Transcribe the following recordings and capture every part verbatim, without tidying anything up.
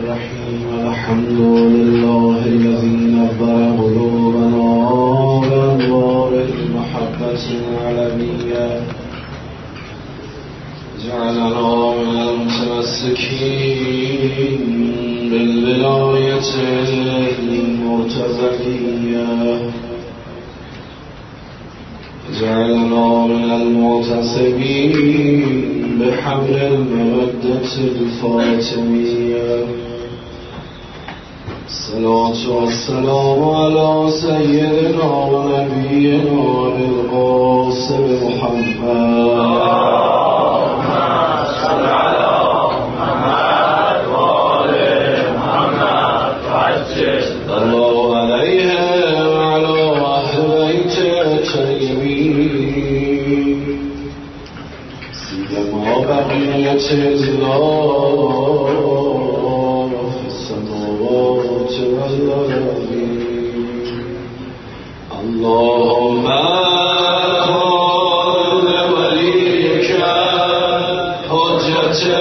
الرحيم الحمد لله الذي نبر قلوبنا بأنوار المحبة العلمية جعلنا من المتمسكين بالولاية المرتضية جعلنا من المعتصمين بحبل المودة الفاطمية. الصلاة والسلام على سيدنا ونبينا القاسم محمد الله عليه وعلى أهل بيته الطيبين سيما بقية الله في السماوات والأرضين. اللهم كن لوليك حجة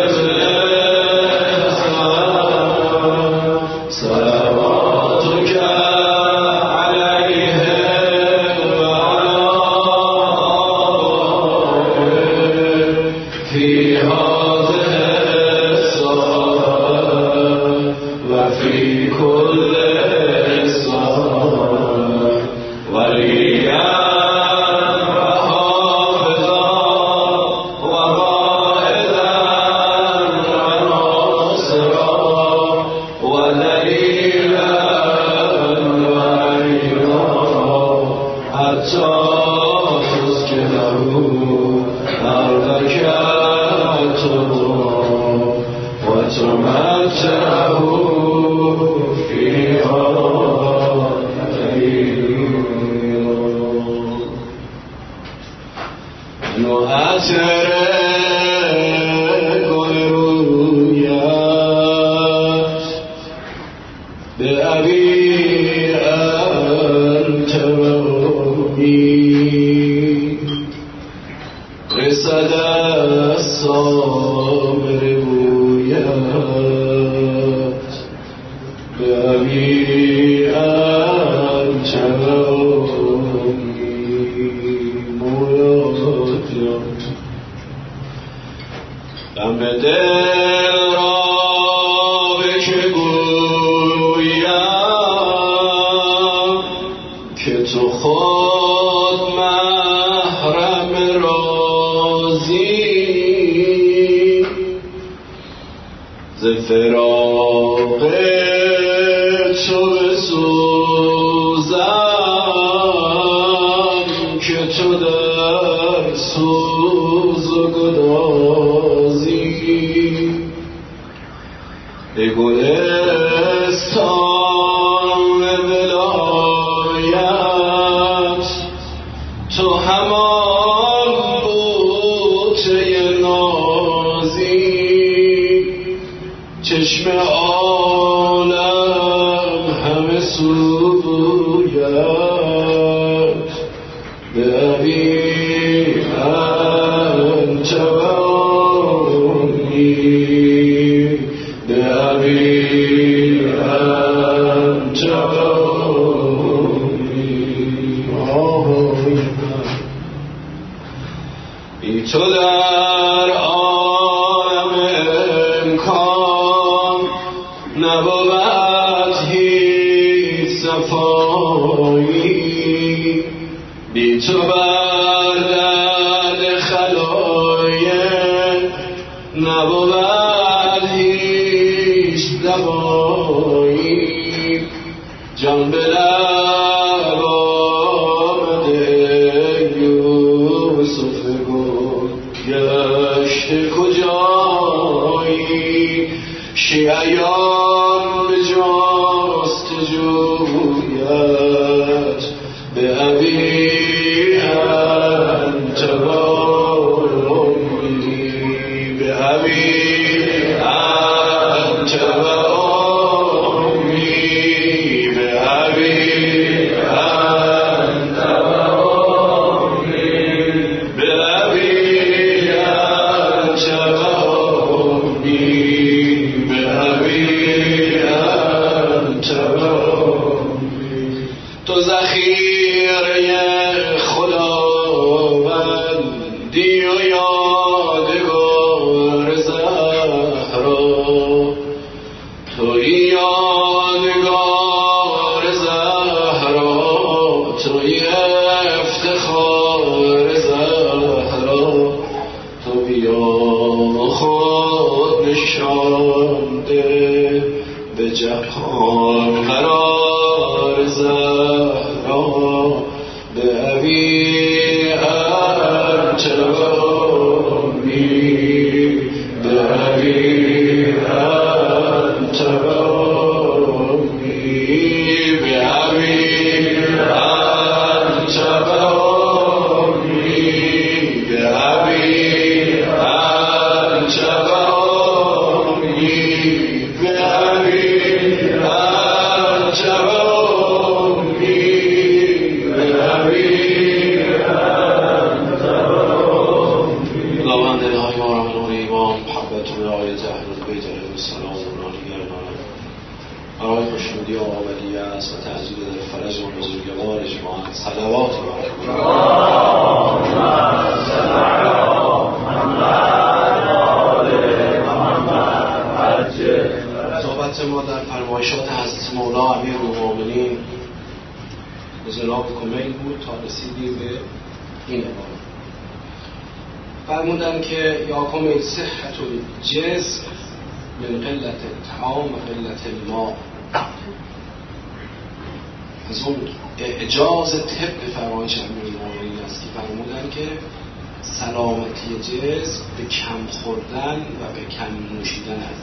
Be ذخیره خداوندی و یادگار زهرا، توی یادگار زهرا، توی افتخار زهرا، تو بیا خود نشانده به جهان قرار زهرا، به ابی انت امي، به ابی انت امي، به ابی انت امي، به ابی انت امي، به ابی انت امي، به ابی انت امي. خداوند الهی ما را به نور ایمان، محبت و رعایت اهل بیت علیهم السلام و نانیگرمان برای خوشنودی و آبدیه است و تعزیز فرج و بزرگوار اجماع صلوات و صحبت ما در فرمایشات حضرت مولا امیرالمومنین جناب کمیل بود تا رسیدیم به این عبارت. فرمودن که یا کمیل صحت الجسم من قلت الطعام و قلت الماء. از اون اعجاز طب فرمایش امیرالمومنین است که فرمودن که سلامتی جسم به کم خوردن و به کم نوشیدن است.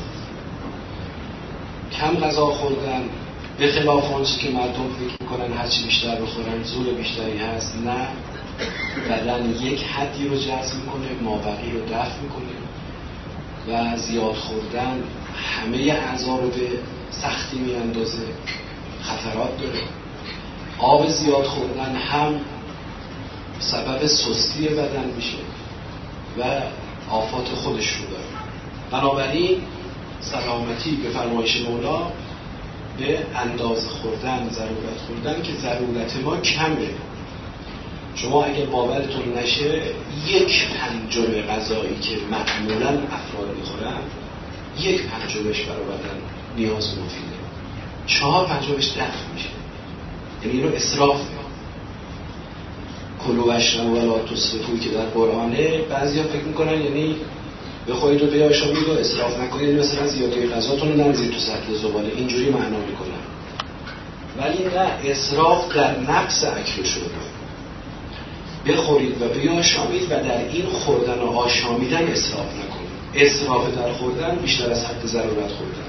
کم غذا خوردن به خلاف آنچه که مردم فکر میکنن هرچی بیشتر بخورن زور بیشتری هست، نه، بدن یک حدی رو جذب میکنه، مابقی رو دفع میکنه و زیاد خوردن همه اعضا رو به سختی میاندازه، خطرات داره. آب زیاد خوردن هم سبب سستی بدن میشه و آفات خودش رو داره. بنابراین سلامتی به فرمایش مولا به اندازه خوردن، ضرورت خوردن که ضرورت ما کمه. شما اگه باورتون نشه یک پنجم غذایی که معمولا افراد میخورن یک پنجمش برای بدن نیاز مفیده، چهار پنجمش دفع میشه. یعنی اینو اسراف میکنه. کلوا واشربوا ولا تسرفوا که در قرآنه بعضیا فکر میکنن یعنی بخواید رو بیاشامید و اسراف نکنید، مثلا زیادی غذاتون رو نریزید تو سطل زباله، اینجوری معنا میکنن. ولی نه، اسراف در نقص اکل شده. بخورید و بیاشامید و در این خوردن و آشامیدن اسراف نکنید. اسراف در خوردن بیشتر از حد ضرورت خوردن.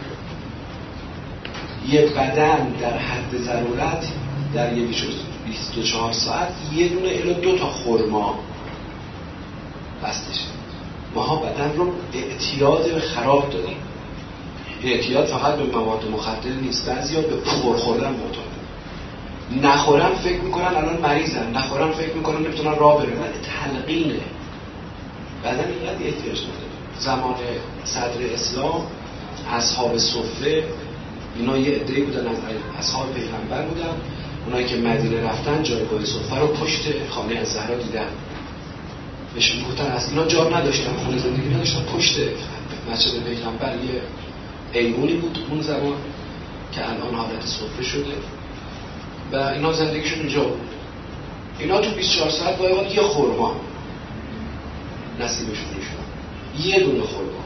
یک بدن در حد ضرورت در یک بیست و چهار ساعت یه دونه الی دو تا خرما بستشه. ماها بدن رو اعتیاد به خراب دادیم. اعتیاد فقط به مواد مخدر نیست، بعضیا به پر خوردن معتادن. نخورن فکر میکنن الان مریضن، نخورن فکر میکنن نمیتونن راه برن. ولی تلقینه. بدن اینقدر احتیاج نداره. زمان صدر اسلام اصحاب صفه اینا یه عده‌ای بودن از اصحاب پیغمبر بودن، اونایی که مدینه رفتن جایگاه صفه رو پشت خانه از زهرا دیدن. بهشون گفتن از اینا جا نداشتن، خونه زندگی نداشتن، پشت مسجد پیغمبر یه ایوونی بود اون زمان که الان حالت صفه شده و اینا زندگیشون اونجا بود. اینا تو بیست و چهار ساعت باید یه خرما نصیبشون میشد، یه دونه خرما.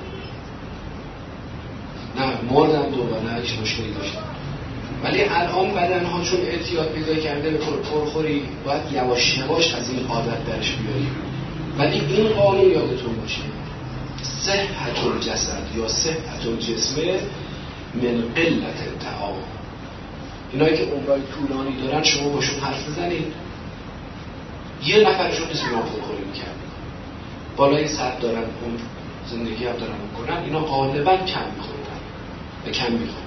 نه مردن دو و نه هیچ مشکلی داشتن. ولی الان بدن ها چون اعتیاد پیدا کرده به پرخوری باید یواش یواش از این عادت درش بیاریم. ولی این قانون یادتون باشه، صحت الجسد یا صحت الجسم من قلت الطعام. اینایی که عمرای طولانی دارن شما باشون حرف بزنید، یه نفرشون نیست اینا پرخوری میکرد، بالای صد دارن، اون زندگی هم دارن میکنن، اینا غالبا کم میخوردن و کم میخوردن.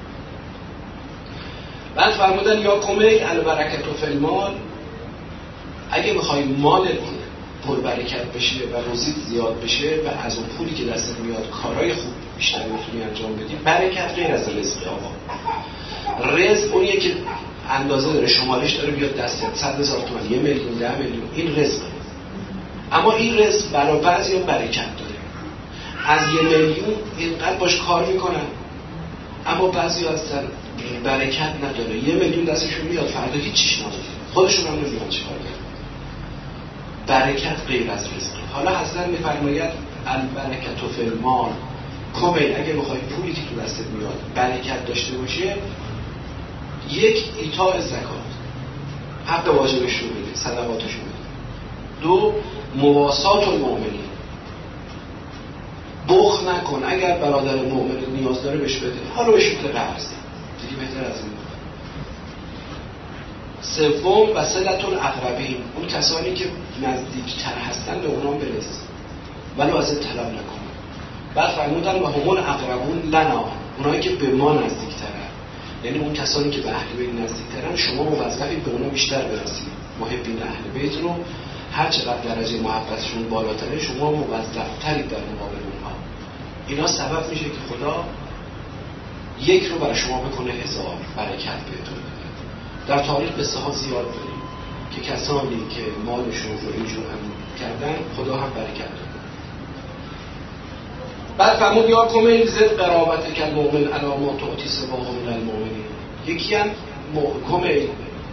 بعد فرمودن یا کمیل البرکت و فلمال، اگه میخوای مال پربرکت بشه و روزیت زیاد بشه و از اون پولی که دستت میاد کارهای خوب بیشتر میتونی انجام بدی، برکت غیر از رزق. آقا رزق اونیه که اندازه داره، شمارش داره بیاد دستت، صد هزار تومان، یه میلیون، ده میلیون، این رزقه. اما این رزق برای بعضیا برکت داره. از یه میلیون اینقدر باش کار میکنن، اما بعضیا اصلا برکت نداره. یه میلیون دستشون میاد، فردا هیچ چیز نداره، خودشون هم نمیدونن چیکار کنن. برکت غیر از رزق. حالا حضرت میفرماید البرکت فی المال، کمیل اگه بخوای پولی که تو دستت میاد برکت داشته باشه، یک ایتاء زکات، حق واجبش رو بده، صدقاتش رو بده. دو، مواسات المؤمنین، بخل نکن، اگر برادر مؤمن نیاز داره بهش بده، حالا بهش بده قرض، دیگه بهتر از این. سوم، وصلة الاقربین، اون کسانی که نزدیکتر هستن به اونام برس، ولو از طلب نکن. بعد فرمودن و همون اقربون لنا، اونایی که به ما نزدیکترن، یعنی اون کسانی که به اهل بیت نزدیکترن، شما موظفید به اونا بیشتر برسید. محبین اهل بیت رو هر چقدر درجه محبتشون بالاتره، شما موظفترید در مقابل اونها. اینا سبب میشه که خدا یک رو برای شما بکنه هزار، برکت بهتون بده. در تاریخ قصه ها زیاد داریم که کسانی که مالشون رو اینجور هم کردن، خدا هم برکت داد. بعد فرمود یا کمیل زد قرابت کل مؤمن علامات و عطی سباه من المؤمنین. یکی هم کمیل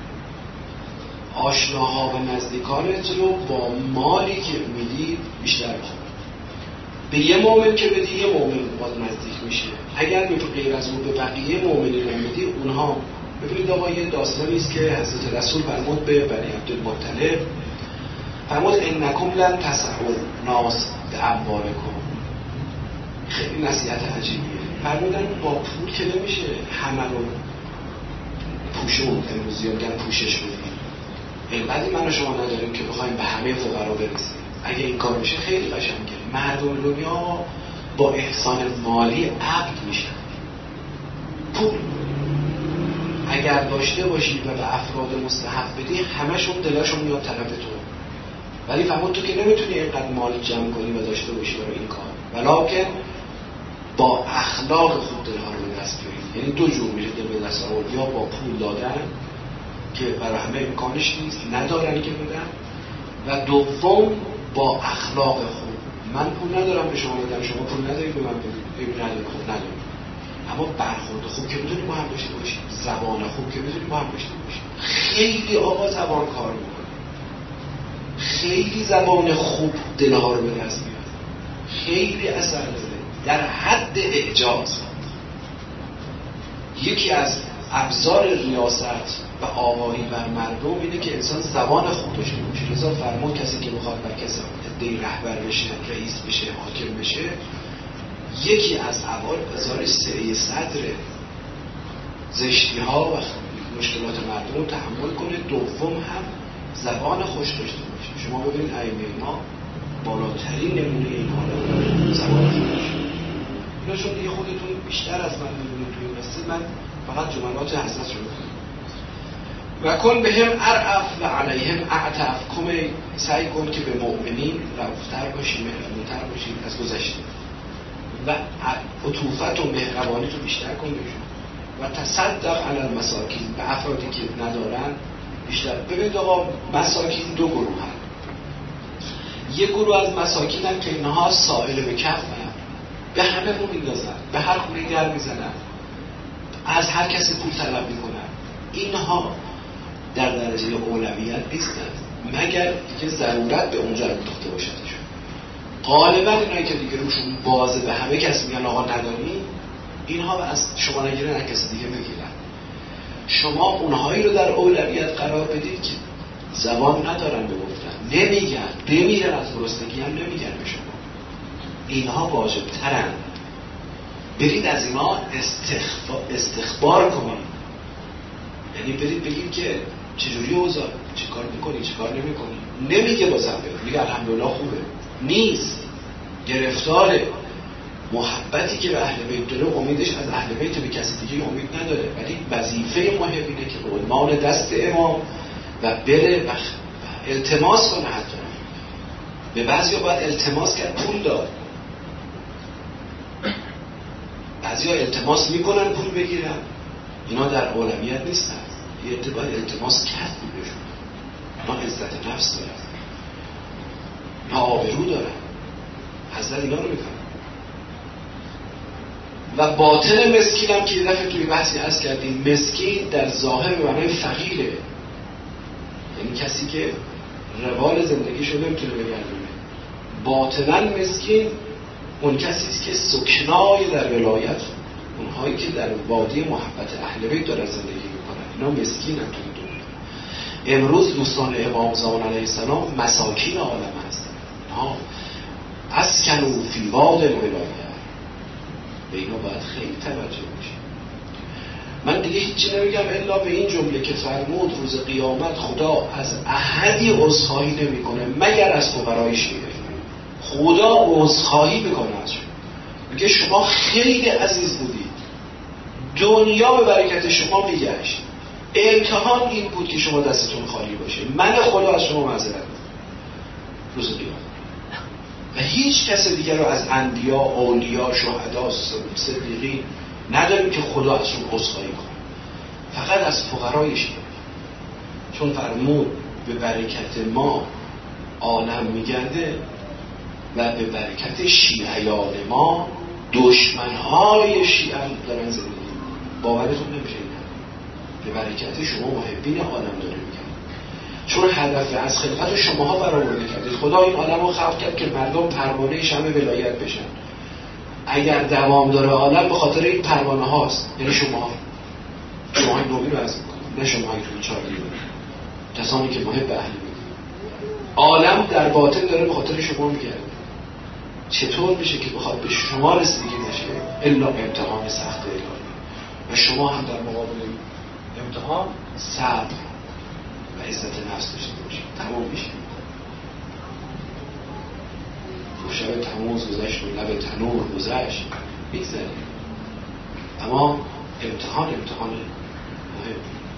آشناها و نزدیکانت رو با مالی که میدی بیشتر کن. به یه مؤمن که بدی، یه مؤمن باز نزدیک میشه. اگر به غیر از اون به بقیه مؤمنین نمیدی، اونها ببینید آقا یه داستانی است که حضرت رسول فرمود به بنی عبدالمطلب، فرمود انکم لن تسعوا الناس باموالکم. خیلی نصیحت عجیبیه. فرمودن با پول که نمیشه همه رو پوشون، امروزی میگن پوشش بدیم. اینقدر من و شما نداریم که بخوایم به همه فقرا برسیم. اگه این کار بشه خیلی قشنگه. مردم دنیا با احسان مالی عبد میشن. پول اگر داشته باشی و به افراد مستحق بدی، همشون دلاشون میاد طرف تو. ولی فرمود تو که نمیتونی اینقدر مال جمع کنی و داشته باشی برای این کار، ولکن با اخلاق خوب دلها رو به دست بیارید. یعنی دو جور میشه دل به دست آورد، یا با پول دادن که برای همه امکانش نیست، ندارن که بدن، و دوم با اخلاق خوب. من پول ندارم به شما بدم، شما پول ندارید به من بدید، ببین ندارید، خوب ندارید، اما برخورد خوب که میتونید با هم داشته باشید، زبان خوب که میتونید با هم داشته باشید. خیلی آقا زبان کار میکنه، خیلی زبان خوب دلها رو به دست میاره، خیلی اثر داره در حد اعجاز. یکی از ابزار ریاست و آوایی بر مردم اینه که انسان زبان خوب داشته باشه. لذا فرمود کسی که میخواد بر کسی عده‌ای رهبر بشه، رئیس بشه، حاکم بشه، یکی از اول ازار سعی صدر زشتی ها و مشکلات مردم رو تحمل کنه. دوم هم زبان خوش داشته باشه. شما ببینید ائمه ما بالاترین نمونه این حالا زبان خوش. اینا شون دیگه خودتون بیشتر از من میدونید توی قصه، من فقط جملات حساس رو میگم. و کن بهم ارعف و علیهم اعتف، کمی سعی کن که به مؤمنین رفتر باشی، مهربونتر باشی از گذشته، و عطوفت و مهربانی تو بیشتر کن بشون، و تصدق علی المساکین، به افرادی که ندارن بیشتر. ببینید آقا مساکین دو گروه هست. یک گروه از مساکین هم که اینها سائل به کف هستن، به همه رو میندازن، به هر خونه در میزنن، از هر کسی پول طلب میکنن. اینها در درجه اولویت نیستن مگر که ضرورت به اونجا رو داشته باشدشون. غالبا اینایی که دیگه روشون بازه به همه کسی میگن آقا نداری، اینها از شما نگیرن، از کسی دیگه بگیرن. شما اونهایی رو در اولویت قرار بدید که زبان ندارن بگفتن، نمیگن، بمیرن از گرسنگی هم نمیگن به شما. اینها واجب ترن. برید از اینا استخبار کنید، یعنی برید بگید که چجوری اوضاع، چی کار میکنی، چی کار نمیکنی. نمیگه بازم بگید، میگه الحمدلله خوبه، نیست. گرفتار محبتی که به اهل بیت داره، امیدش از اهل بیت به کسی دیگه امید نداره. ولی وظیفه مهم اینه که به عنوان دست امام و بره و التماس کنه. حتی به بعضیا باید التماس کرد، پول داد. بعضیا التماس میکنن پول بگیرن، اینا در اولویت نیستن. یه عده باید التماس کرد بهشون. ما عزت نفس دارن، ما آبرو دارن، حضرت اینا رو میکنن. و باطن مسکین هم که یه دفعه توی بحثی هست کردیم، مسکین در ظاهر به معنای فقیره، یعنی کسی که روال زندگیشو نمیتونه بگردونه. باطناً مسکین اون کسی است که سکنای در ولایت، اونهایی که در وادی محبت اهل بیت دارن زندگی میکنن، اینا مسکین هم توی دنیا. امروز دوستان امام زمان علیه السلام مساکین عالم هستن، ها اسکنوا فی واد الولایه. به اینا باید خیلی توجه بشه. من دیگه هیچی نمیگم الا به این جمله که فرمود روز قیامت خدا از احدی عذرخواهی نمیکنه مگر از فقرای شیعه. خدا عذرخواهی میکنه از شما، میگه شما خیلی عزیز بودید، دنیا به برکت شما میگشت، امتحان این بود که شما دستتون خالی باشه، من خدا از شما معذرت میخوام روز قیامت. و هیچ کس دیگر رو از انبیا، اولیا، شهدا، صدیقین نداریم که خدا ازشون عذرخواهی کنه، فقط از فقرای شیعه. چون فرمود به برکت ما عالم میگرده و به برکت شیعیان ما دشمنهای شیعه دارن زندگی. باورتون نمیشه این به برکت شما محبین عالم داره میگن، چون هدف از خلقت شماها برآورده کردید. خدا این عالم رو خلق کرد که مردم پروانه شمع ولایت بشن. اگر دوام داره عالم به خاطر این پروانه هاست، یعنی شما شما این نوبی رو از میکنید، نه شما این توی چاری کسانی که محب اهل بیت. عالم در باطن داره به خاطر شما میگرده. چطور میشه که بخواد به شما رسیدگی نشه الا امتحان سخت الهی، و شما هم در مقابل امتحان صبر و عزت نفس داشته باشید. تمام میشه. شب تموز گذشت و لب تنور گذشت، میگذره. اما امتحان امتحان مهم.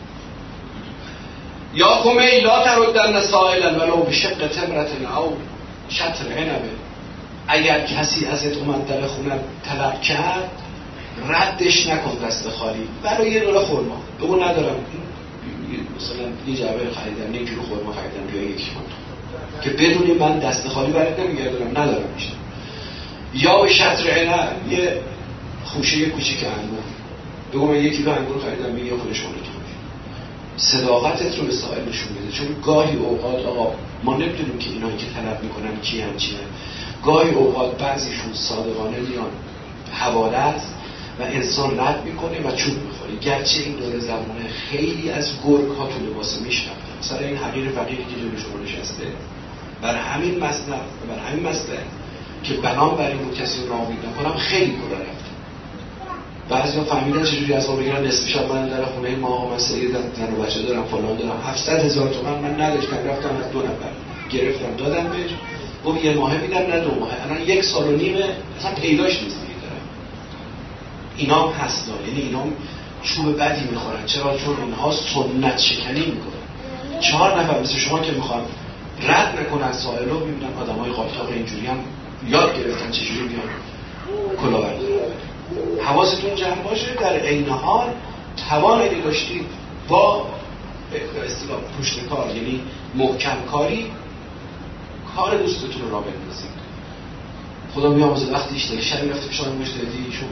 یا قومی لا تردن سائلا ولو بشق تمرة او شطر عنبه. اگر کسی ازت اومد در خونه طلب کرد، ردش نکن دست خالی، برای یه دوله خورما بگو ندارم، مثلا یه جعبه خریدم، یک کیلو خورما خریدم، بیا یکی من، که بدونی من دست خالی برات نمیگردم، ندارم میشه. یا به شطر عنب، یه خوشه کوچیک انگور، بگو من یک کیلو انگور خریدم، بیا خودش اون تو. صداقتت رو به سائل نشون بده. چون گاهی اوقات آقا ما نمیدونیم که اینایی که طلب میکنن کی هم چیه. گاهی اوقات بعضیشون صادقانه میان حوالت و انسان رد میکنه و چوب میخوره. گرچه این دوره زمانه خیلی از گرگ ها تو لباس میشنفتن، مثلا این حقیر فقیری که جلوی شما نشسته، بر همین مصنف و بر همین مسئله که بنام بر این بود کسی رو نامید نکنم خیلی کلا رفت. بعضی ها فهمیدن چجوری از ما بگیرن نصف شب من در خونه ما من سیدم زن و بچه دارم فلان دارم، هفتصد هزار تومان من نداشتم، رفتم از دو نفر گرفتم دادم بهش، گفت یه ماهه میدم نه دو ماهه، الان یک سال و نیمه اصلا پیداش نیست دیگه دارم. اینا هم هست، یعنی اینا هم چوب بدی میخورن. چرا؟ چون اینها سنت شکنی میکنن. چهار نفر مثل شما که میخوان رد نکنن سائل رو، میبینن آدمای قاطاق اینجوری هم یاد گرفتن چجوری بیان کلاهبرداری. حواستون جمع باشه، در عین حال توان اگه داشتید با به اصطلاح پشت کار، یعنی محکم کاری، کار دوستتون رو را بندازید. خدا بیامرزه وقتی اشتاقی شبی رفته پیشان مشتهدی ایشون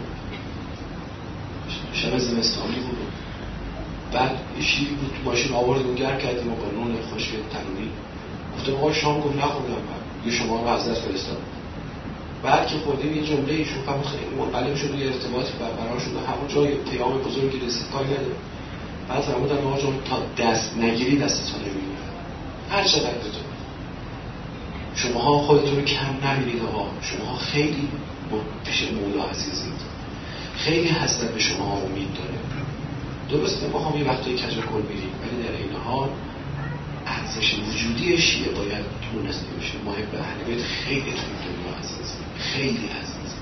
شب زمستانی بود، بعد شیری بود تو ماشین آورد و گرم کردیم و با نون خشک تنوری گفتم آقا شام گفت نخوردم، یه شما رو حضرت فرستاد. بعد که خوردیم یه جمله ایشون فهمید خیلی منقلب شد و یه ارتباطی برقرار شد و همون جای پیام بزرگی رسید پای نده. بعد فرمودن آقا جان تا دست نگیری دستتون نمیگیره، هر چقدر بتون شماها خودتون رو کم نبینید. آقا شماها خیلی پیش مولا عزیزید، خیلی حضرت به شما امید داره. درسته ما هم یه وقتایی کج کل میریم، ولی در این حال ارزش وجودی شیعه باید دونسته بشه. محب اهل بیت خیلی توی دنیا عزیز، خیلی عزیز.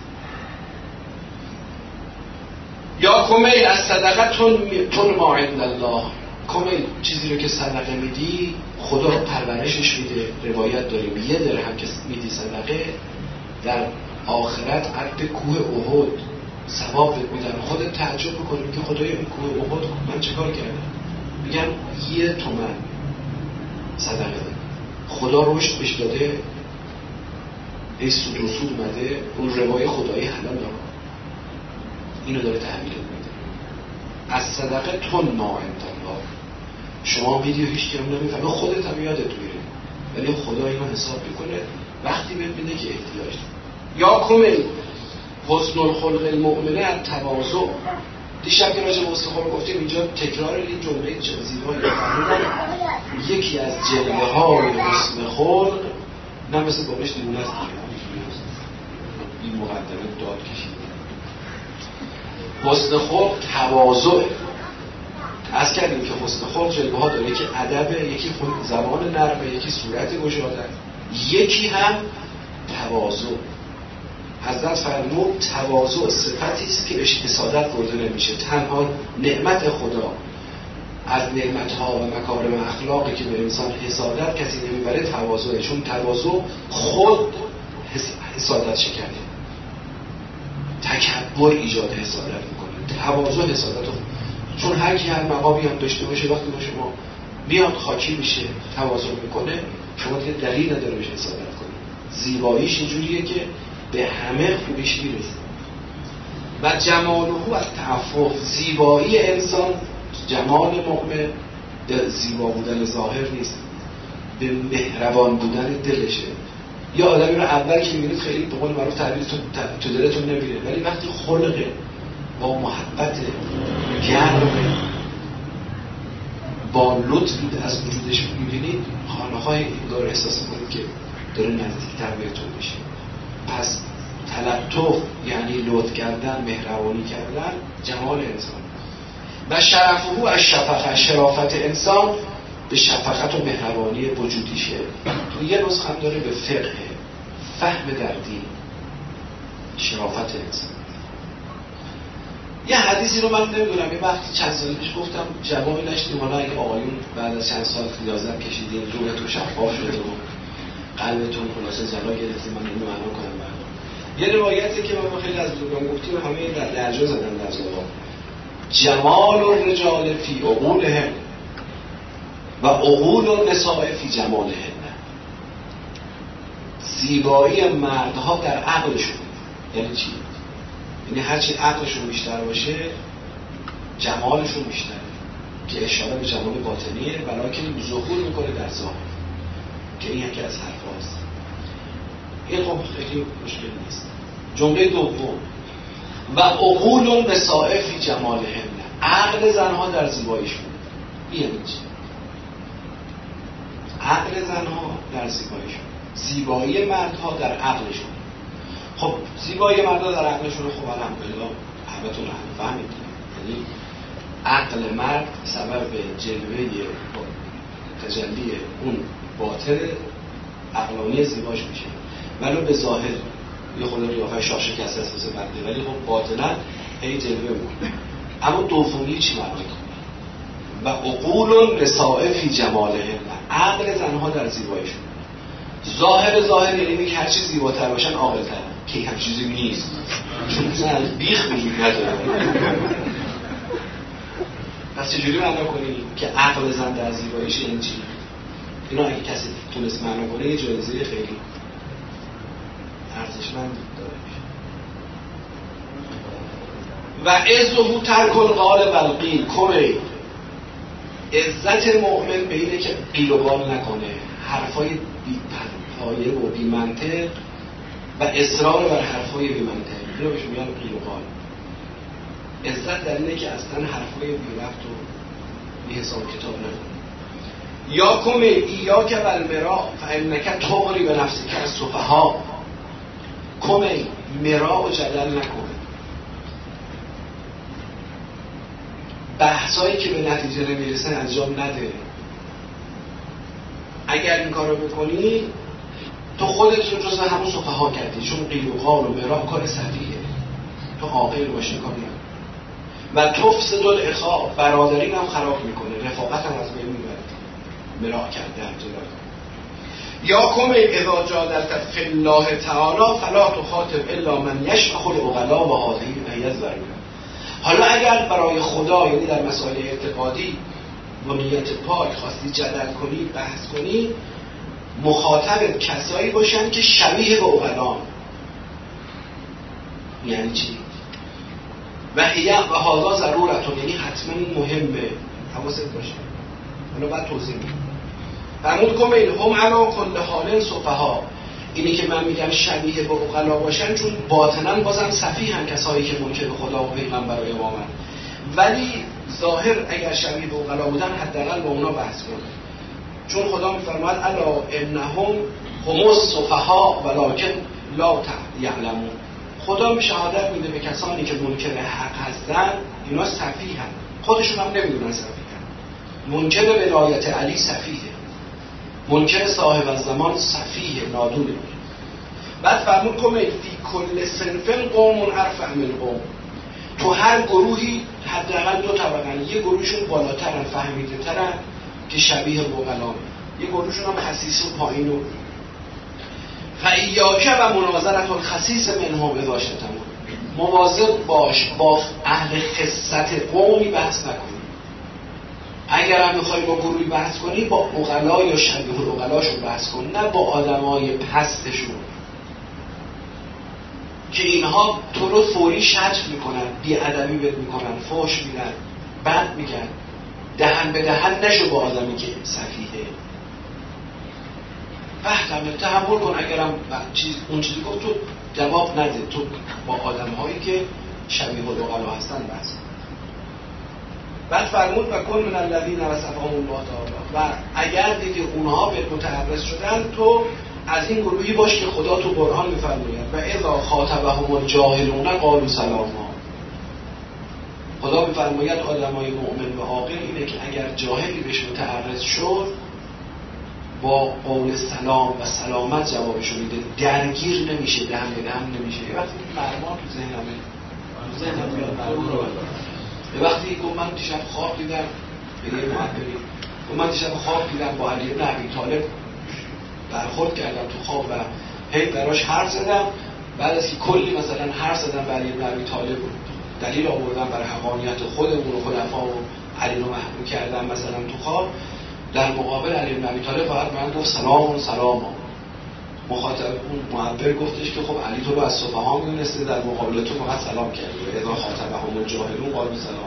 یا کمیل از صدقه تون ما عند الله. کمیل چیزی رو که صدقه میدی خدا پرورشش میده. روایت داریم یه درهم که میدی صدقه در آخرت عقد کوه احد ثواب میدن. خودت تعجب میکنی که خدایا این کوه احد من چه کار کردم؟ میگن یه تومن صدقه خدا رشد بهش داده، ای سود و سود اومده، اون روای خدایی حلال داره، اینو داره تحویل میده. از صدقه تون ما انتظار شما میدی و هیچ کم نمیفهمه، خودت هم یادت میره، ولی خدا اینو حساب میکنه وقتی ببینه که احتیاج داره. یا کمی حسن الخلق المؤمنه از تواضع. دیشب که راجع به حسن خلق گفتیم، اینجا تکرار این جمله زیبایی یکی از جلوه های حسن خلق، نه مثل بابش دیونه است این مقدمه داد کشید. حسن خلق تواضع. از کردیم که حسن خلق جلوه ها داره، یکی ادب، یکی زبان نرمه، یکی صورت گشاده، یکی هم تواضع. حضرت فرمود تواضع صفتی است که بهش حسادت برده نمیشه. تنها نعمت خدا از نعمتها و مکارم اخلاقی که به انسان حسادت کسی نمیبره تواضعه، چون تواضع خود حسادت شکنه، تکبر ایجاد حسادت میکنه. تواضع حسادت رو، چون هر کی هر مقامی هم داشته باشه وقتی با شما میاد خاکی میشه تواضع میکنه، شما دیگه دلیل نداره بهش حسادت کنید. زیباییش اینجوریه که به همه خوبیش میرسه. و جماله از تعفف. زیبایی انسان، جمال مؤمن به زیبا بودن ظاهر نیست، به مهربان بودن دلشه. یا آدمی رو اول که میبینید خیلی به قول معروف تعبیر تو دلتون نمیره، ولی وقتی خلقه با محبت گرمه با لطفی از وجودش میبینید، خانه‌های انگار احساس کنید که داره نزدیکتر بهتون میشه. پس تلطف یعنی لطف کردن، مهربانی کردن، جمال انسان. و شرفه از شفقه. شرافت انسان به شفقت و مهربانی وجودیشه. تو یه نسخه هم داره به فقه، فهم در دین، شرافت انسان. یه حدیثی رو من نمیدونم، یه وقتی چند سال پیش گفتم جوابی نشدیم، حالا اگه آقایون بعد از چند سال خیازت کشیدین، روحتون شفاف شده و قلبتون خلاصه جلا گرفتیم، من اینو معنا کنم برام. یه روایتی که ما خیلی از بزرگان گفتیم، همه در درجا زدن در زبان. جمال الرجال فی عقولهم و عقول النساء فی جمالهن. زیبایی مردها در عقلشون. یعنی چی؟ یعنی هرچی عقلشون بیشتر باشه جمالشون بیشتره، که اشاره به جمال باطنیه، ولیکن ظهور میکنه در ظاهر، که این یکی از حرفاست. این خب خیلی مشکل نیست. جمله دوم و عقول النساء فی جمالهن. عقل زنها در زیباییشون. این یعنی چی؟ عقل زنها در زیباییشون، زیبایی مردها در عقلشون. خب زیبایی مردها در عقلشون، خب الحمدلله همتون هم فهمیدید، یعنی عقل مرد سبب جلوه تجلی اون باطن عقلانی زیباش میشه، ولی به ظاهر یه خود قیافه شاش شکسته است مثل بنده، ولی خب باطنا هی جلوه میکنه. اما دومی چی معنی کنه؟ و عقول النساء فی جمالهن. عقل زنها در زیباییشون. ظاهر ظاهر یعنی که هر چی زیباتر باشن عاقل‌تر، که هم چیزی نیست، چون زن بیخ وجود نداره. پس چجوری معنا کنی که عقل زن در زیباییش این چی؟ اینا اگه کسی تونست معنا کنه یه جایزه خیلی ارزشمند داره. و عزه ترک القال و القیل. کمی عزت مؤمن به اینه که قیل و قال نکنه، حرفای بی پایه و بی منطق و اصرار بر حرفای بی منطق، اینو بهش میگن قیل و قال. عزت در اینه که اصلا حرفای بی ربط و بی حساب کتاب نکنه. یا کمی ایاک و المرا فانک تغری به نفسی که از سفها. کمی مرا و جدل نکنه، بحثایی که به نتیجه نمیرسن انجام نده. اگر این کارو بکنی تو خودت رو جز همون سفها کردی، چون قیل و قال و مرا کار سفیه. تو عاقل باشی کار نکن. و تفسد الاخا، برادری هم خراب میکنه، رفاقت هم از بین میبره. مرا کردن جدا. یا کم اذا جادلت فی الله تعالی فلا تخاطب الا من یشبه العقلا و هذه ایز ضروره. حالا اگر برای خدا، یعنی در مسائل اعتقادی با نیت پاک خواستی جدل کنی، بحث کنی، مخاطب کسایی باشن که شبیه به عقلان. یعنی چی؟ و هیه و هادا ضرورتون، یعنی حتما این مهمه، حواست باشه. حالا بعد توضیح میدم. فرمود کن این هم علا کل حال سفها، اینی که من میگم شبیه به عقلا باشن چون باطنا بازم سفیه هم کسایی که منکر خدا و پیغمبر و امامن، ولی ظاهر اگر شبیه به عقلا بودن حداقل با اونا بحث کنه، چون خدا میفرماید الا انهم هم السفها ولکن لا یعلمون. خدا شهادت میده به کسانی که منکر حق هستن اینا سفیه هم، خودشون هم نمیدونن سفیه هم. منکر ولایت علی سفیه، منکر صاحب الزمان سفیه، نادونه. بعد فرمود که فی کل صنف قوم ارفع من قوم، تو هر گروهی حداقل دو طبقه، یه گروهشون بالاترن، فهمیده ترن که شبیه بوغلام، یه گروهشون هم خسیس و پایین و فایاک و مناظرت الخسیس منهم اذا شتمون. مواظب باش با اهل خست قومی بحث نکنی. اگر هم میخوای با گروهی بحث کنی با عقلا یا شبیه عقلاشون بحث کن، نه با آدمای پستشون که اینها تو رو فوری شتم میکنن، بی‌ادبی بهت میکنن، فحش میدن، بد میگن. دهن به دهن نشو با آدمی که سفیهه. فهمت تحمل کن، اگرم چیز اون چیزی گفت تو جواب نده، تو با آدم‌هایی که شبیه عقلا هستن بحث کن. بعد فرمود و کن من الذین وصفهم الله تعالی، و اگر دیدی اونها به متعرض شدن تو از این گروهی باش که خدا تو قرآن میفرماید و اذا خاطبهم الجاهلون قالوا سلاما. خدا میفرماید آدمای مؤمن و عاقل اینه که اگر جاهلی بهش متعرض شد با قول سلام و سلامت جوابشو میده، درگیر نمیشه، دم به دم نمیشه. یه وقتی مرمان تو ذهنمه تو ذهنم میاد مرمان، یه وقتی گفت من دیشب خواب دیدم به یه معبری، گفت من دیشب خواب دیدم با علی بن ابی طالب برخورد کردم تو خواب و هی براش حرف زدم، بعد از که کلی مثلا حرف زدم به علی بن ابی طالب دلیل آوردم برای حقانیت خودمون و خلفا و علی رو محکوم کردم مثلا تو خواب، در مقابل علی بن ابی طالب فقط من گفت سلام و سلام. مخاطب اون معبر گفتش که خب علی تو رو از سفها می‌دونسته، در مقابل تو فقط سلام کرده، اذا خاطبهم الجاهلون قالوا سلام.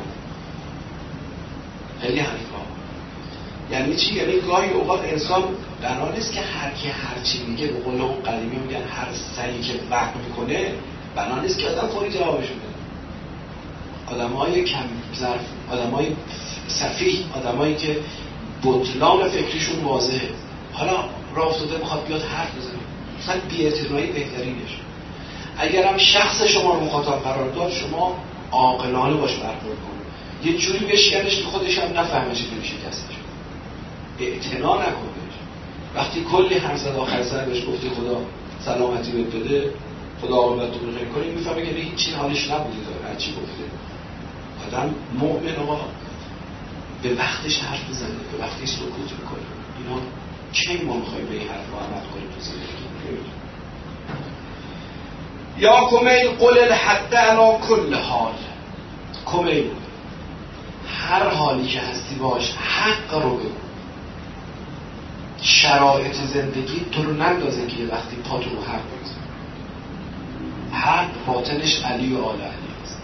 خیلی حرفا. یعنی چی؟ یعنی گاهی اوقات انسان بنا نیست که هر کی هر چی میگه، به قول اون قدیمی میگن هر سری که وقت میکنه بنا نیست که آدم فوری جوابش بده. آدمای کم ظرف، آدمای سفیه، آدمایی که بطلان فکریشون واضحه، حالا راه افتاده میخواد بیاد حرف بزنه، مثلا بی‌اعتنایی بهترینش. اگرم شخص شما رو مخاطب قرار داد، شما عاقلانه باش برخورد کن، یه جوری بشکنش که خودش هم نفهمه چی میشه کسش. اعتنا نکنش. وقتی کلی حرف زد آخر سر بهش گفتی خدا سلامتی بهت بده، خدا عاقبت رو بخیر کنه، میفهمه که هیچ چیز حالش نبوده داره هر چی گفته. آدم مؤمن آقا به وقتش حرف بزنه، به وقتش سکوت میکنه. اینا کی ما میخوایم به این حرف رو عمل کنیم تو زندگی؟ یا کمیل قل الحق علی کل حال. کمیل هر حالی که هستی باش حق رو بگو. شرایط زندگی تو رو نندازه که یه وقتی پا تو رو حق بگذاری. حق باطنش علی و آل علی است.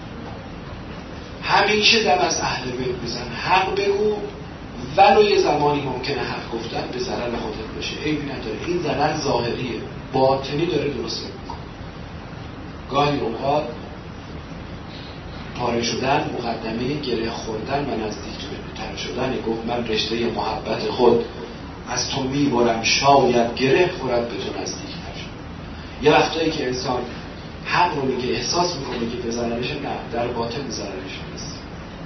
همیشه دم از اهل بیت بزن، حق بگو، ولو یه زمانی ممکنه حق گفتن به ضرر خودت بشه، عیبی نداره. این ضرر ظاهریه، باطنی داره درست میکنه. گاهی اوقات پاره شدن مقدمه گره خوردن و نزدیک تر شدن. گفت من رشته محبت خود از تو میبرم، شاید گره خورد به تو نزدیک تر شد. یه وقتایی که انسان حق رو میگه احساس میکنه که به ضررش، نه، در باطن ضررش نیست.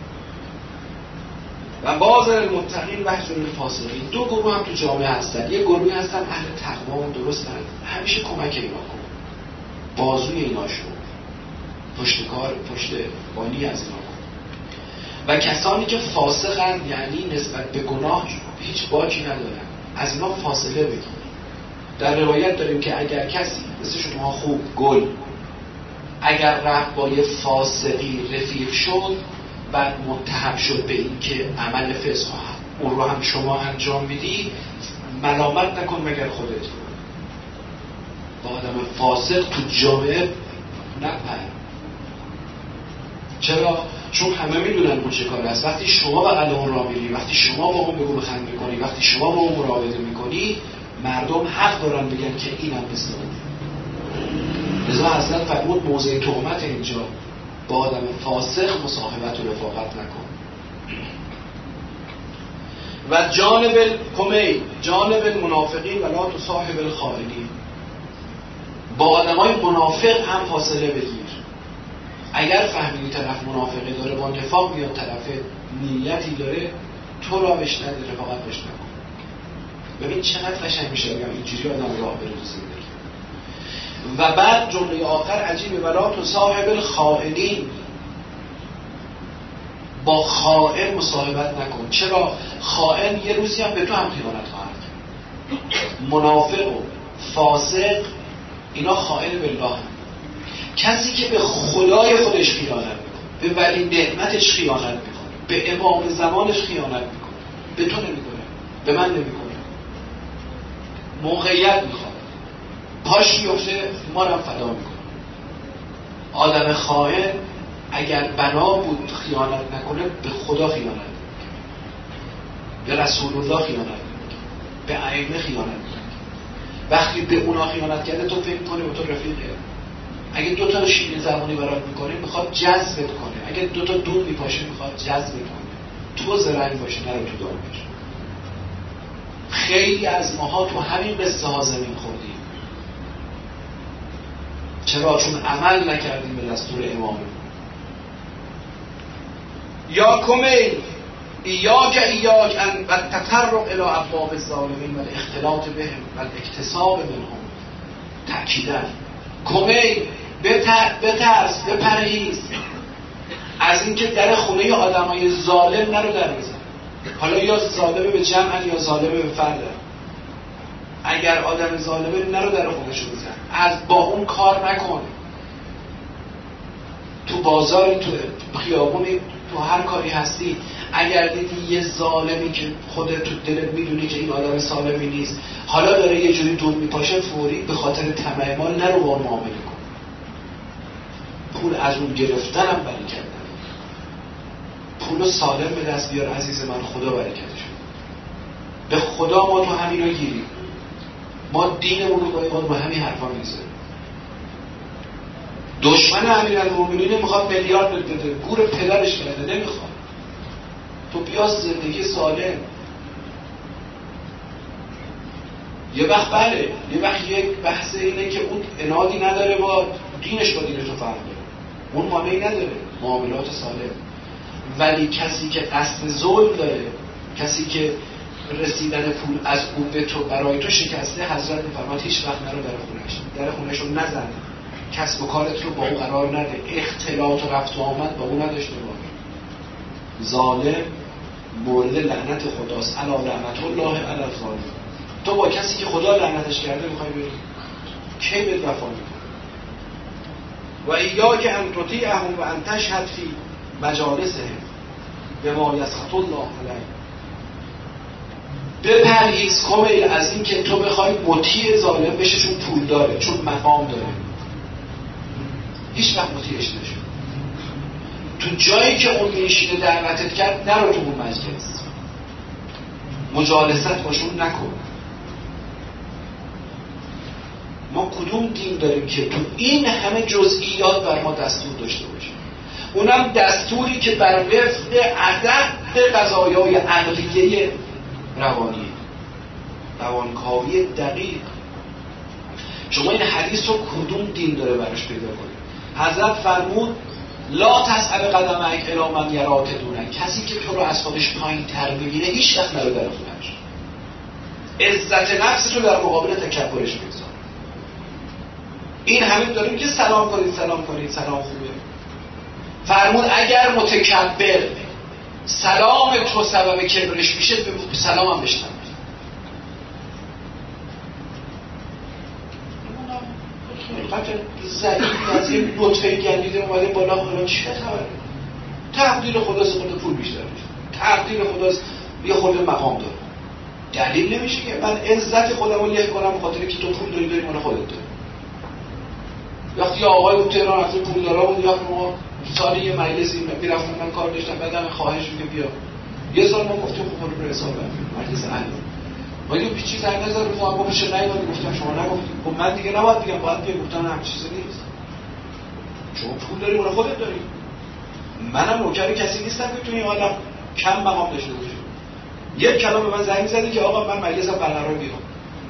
و باز المتقین و حضور الفاسقین. دو گروه هم تو جامعه هستن. یه گروهی هستن اهل تقوا و درستن، همیشه کمک اینا کن، بازوی اینا شو، پشت کار پشت بانی از اینا کن. و کسانی که فاسقن، یعنی نسبت به گناه هیچ باکی ندارن، از اینا فاصله بگیر. در روایت داریم که اگر کسی مثل شما خوب گل اگر رفت با یه فاسقی رفیق شد، بعد متهم شد به این که عمل فسق اون رو هم شما انجام میدی، ملامت نکن مگر خودت. با آدم فاسق تو جامعه نپر. چرا؟ چون همه میدونن اون چه کار است. وقتی شما بغل اون راه میری، وقتی شما با اون بگو بخند میکنی، وقتی شما با اون مراوده میکنی، مردم حق دارن بگن که اینم مثل اون. لذا حضرت فرمود موضع تهمت اینجا با آدم فاسق مصاحبت و رفاقت نکن. و جانب الکمی جانب المنافقین ولا تصاحب الخائنین، با آدمای منافق هم فاصله بگیر. اگر فهمیدی طرف منافقه داره، با نفاق میاد، طرف نیتی داره، تو را بهش نده، رفاقت بهش نکن. ببین چقدر قشنگ میشه بگم اینجوری آدم راه بره تو زندگی. و بعد جمله آخر عجیبه، ولا تصاحب الخائنین، با خائن مصاحبت نکن. چرا؟ خائن یه روزی هم به تو هم خیانت خواهد کرد. منافق و فاسق اینا خائن بالله هم. کسی که به خدای خودش خیانت میکنه، به ولی نعمتش خیانت میکنه، به امام زمانش خیانت میکنه، به تو نمیکنه، به من نمیکنه، موقعیت میخواد، پاش میفته ما رو فدا میکنه. آدم خائن اگر بنا بود خیانت نکنه، به خدا خیانت میکنه، به رسول الله خیانت میکنه، به ائمه خیانت میکنه. وقتی به اونا خیانت کرده تو فکر کنی با تو رفیقه. اگه دو تا شیرین زبانی برات میکنه میخواد جذبت کنه، اگه دو تا دود میپاشه میخواد جذبت کنه، تو زرنگ باشه نرو تو دار باشه. خیلی از ماها تو همین قصه ها زمین خوردیم. چرا؟ چون عمل نکردیم به دستور امام. یا کمیل ایاک ایاک ان و تطرق الی ابواب الظالمین و الاختلاط بهم و الاکتساب منهم. تأکیداً کمیل بترس، بپرهیز از اینکه در خونه آدمای ظالم نرو در بزن. حالا یا ظالمه به جمع یا ظالمه به فرد. اگر آدم ظالمه نرو در خونه‌شو بزن، از با اون کار نکن. تو بازاری، تو خیابونی، تو هر کاری هستی، اگر دیدی یه ظالمی که خودت تو دلت میدونی که این آدم سالمی نیست، حالا داره یه جوری دود میپاشه، فوری به خاطر طمع مال نرو با معامله کن. پول از اون گرفتنم برکت نداره. پولو سالم به دست بیار عزیز من، خدا برکتش. به خدا ما تو همینا گیریم. ما دینمون رو باید با همین حرفا میذاریم. دشمن امیرالمومنین میخواد میلیارد بده، گور پدرش کرده، نمیخواد. تو بیا زندگی سالم. یه وقت بله، یه وقت یک بحث اینه که اون انادی نداره با دینش، با دین تو فرق داره، اون مانعی نداره، معاملات سالم. ولی کسی که قصد ظلم داره، کسی که رسیدن پول از او به تو برای تو شکسته، حضرت میفرماد هیچ وقت نرو در خونش، در خونش رو نزن، کسب و کارت رو با او قرار نده، اختلاط و رفت و آمد با او نداشته باش. ظالم مورد لعنت خداست، الا لعنت الله علی الظالم. تو با کسی که خدا لعنتش کرده میخوای بری، کی بهت وفا میکنه؟ و ایاک ان تطیعهم و ان تشهد فی مجالسهم بما یسخط الله علیه. بپرهیز کمیل از این که تو بخوای مطیع ظالم بشه، چون پول داره، چون مقام داره. هیچ وقت مطیعش نشو. تو جایی که اون میشینه دعوتت کرد نرو تو اون مجلس، مجالست باشون نکن. ما کدوم دین داریم که تو این همه جزئیات بر ما دستور داشته باشه؟ اونم دستوری که بر وفق عدد قضایای عقلیه روانی، روانکاوی دقیق. شما این حدیث رو کدوم دین داره برش پیدا کنید؟ حضرت فرمود لا تسأل قدمک الی من یراک دونک. کسی که تو رو از خودش پایین تر بگیره هیچ وقت نرو در خونش. عزت نفس رو در مقابل تکبرش بگذار. این همین داریم که سلام کنید سلام کنید سلام خوبه. فرمود اگر متکبر سلام تو سبب کبرش میشه، به سلام هم بشنم. خیلی ضعیف از این نطفه گندیده اومده بالا، حالا چه خبره؟ تقدیر خداست خود پول بیشتر میشه، تقدیر خداست یه خورده مقام داره. دلیل نمیشه که من عزت خودم رو له کنم به خاطر که تو پول داری داری مال خودت داری. وقتی آقای اون تهران رفته پول داره بود، یا ما سالی یه مجلسی میرفتم من کار داشتم، بعدم خواهش میگه بیا یه سال ما گفتیم خب رو حساب مجلس اهل ما یه چیزی در نظر رو ما بشه نیومد، گفتم شما نگفتید. خب من دیگه نباید بگم، باید بگم گفتم هم چیزی نیست، شما پول داری مال خودت داری. منم نوکر کسی نیستم که تو این عالم کم مقام داشته باشه. یک کلام به من زنگ زدی که آقا من مجلسم برقرار میکنم.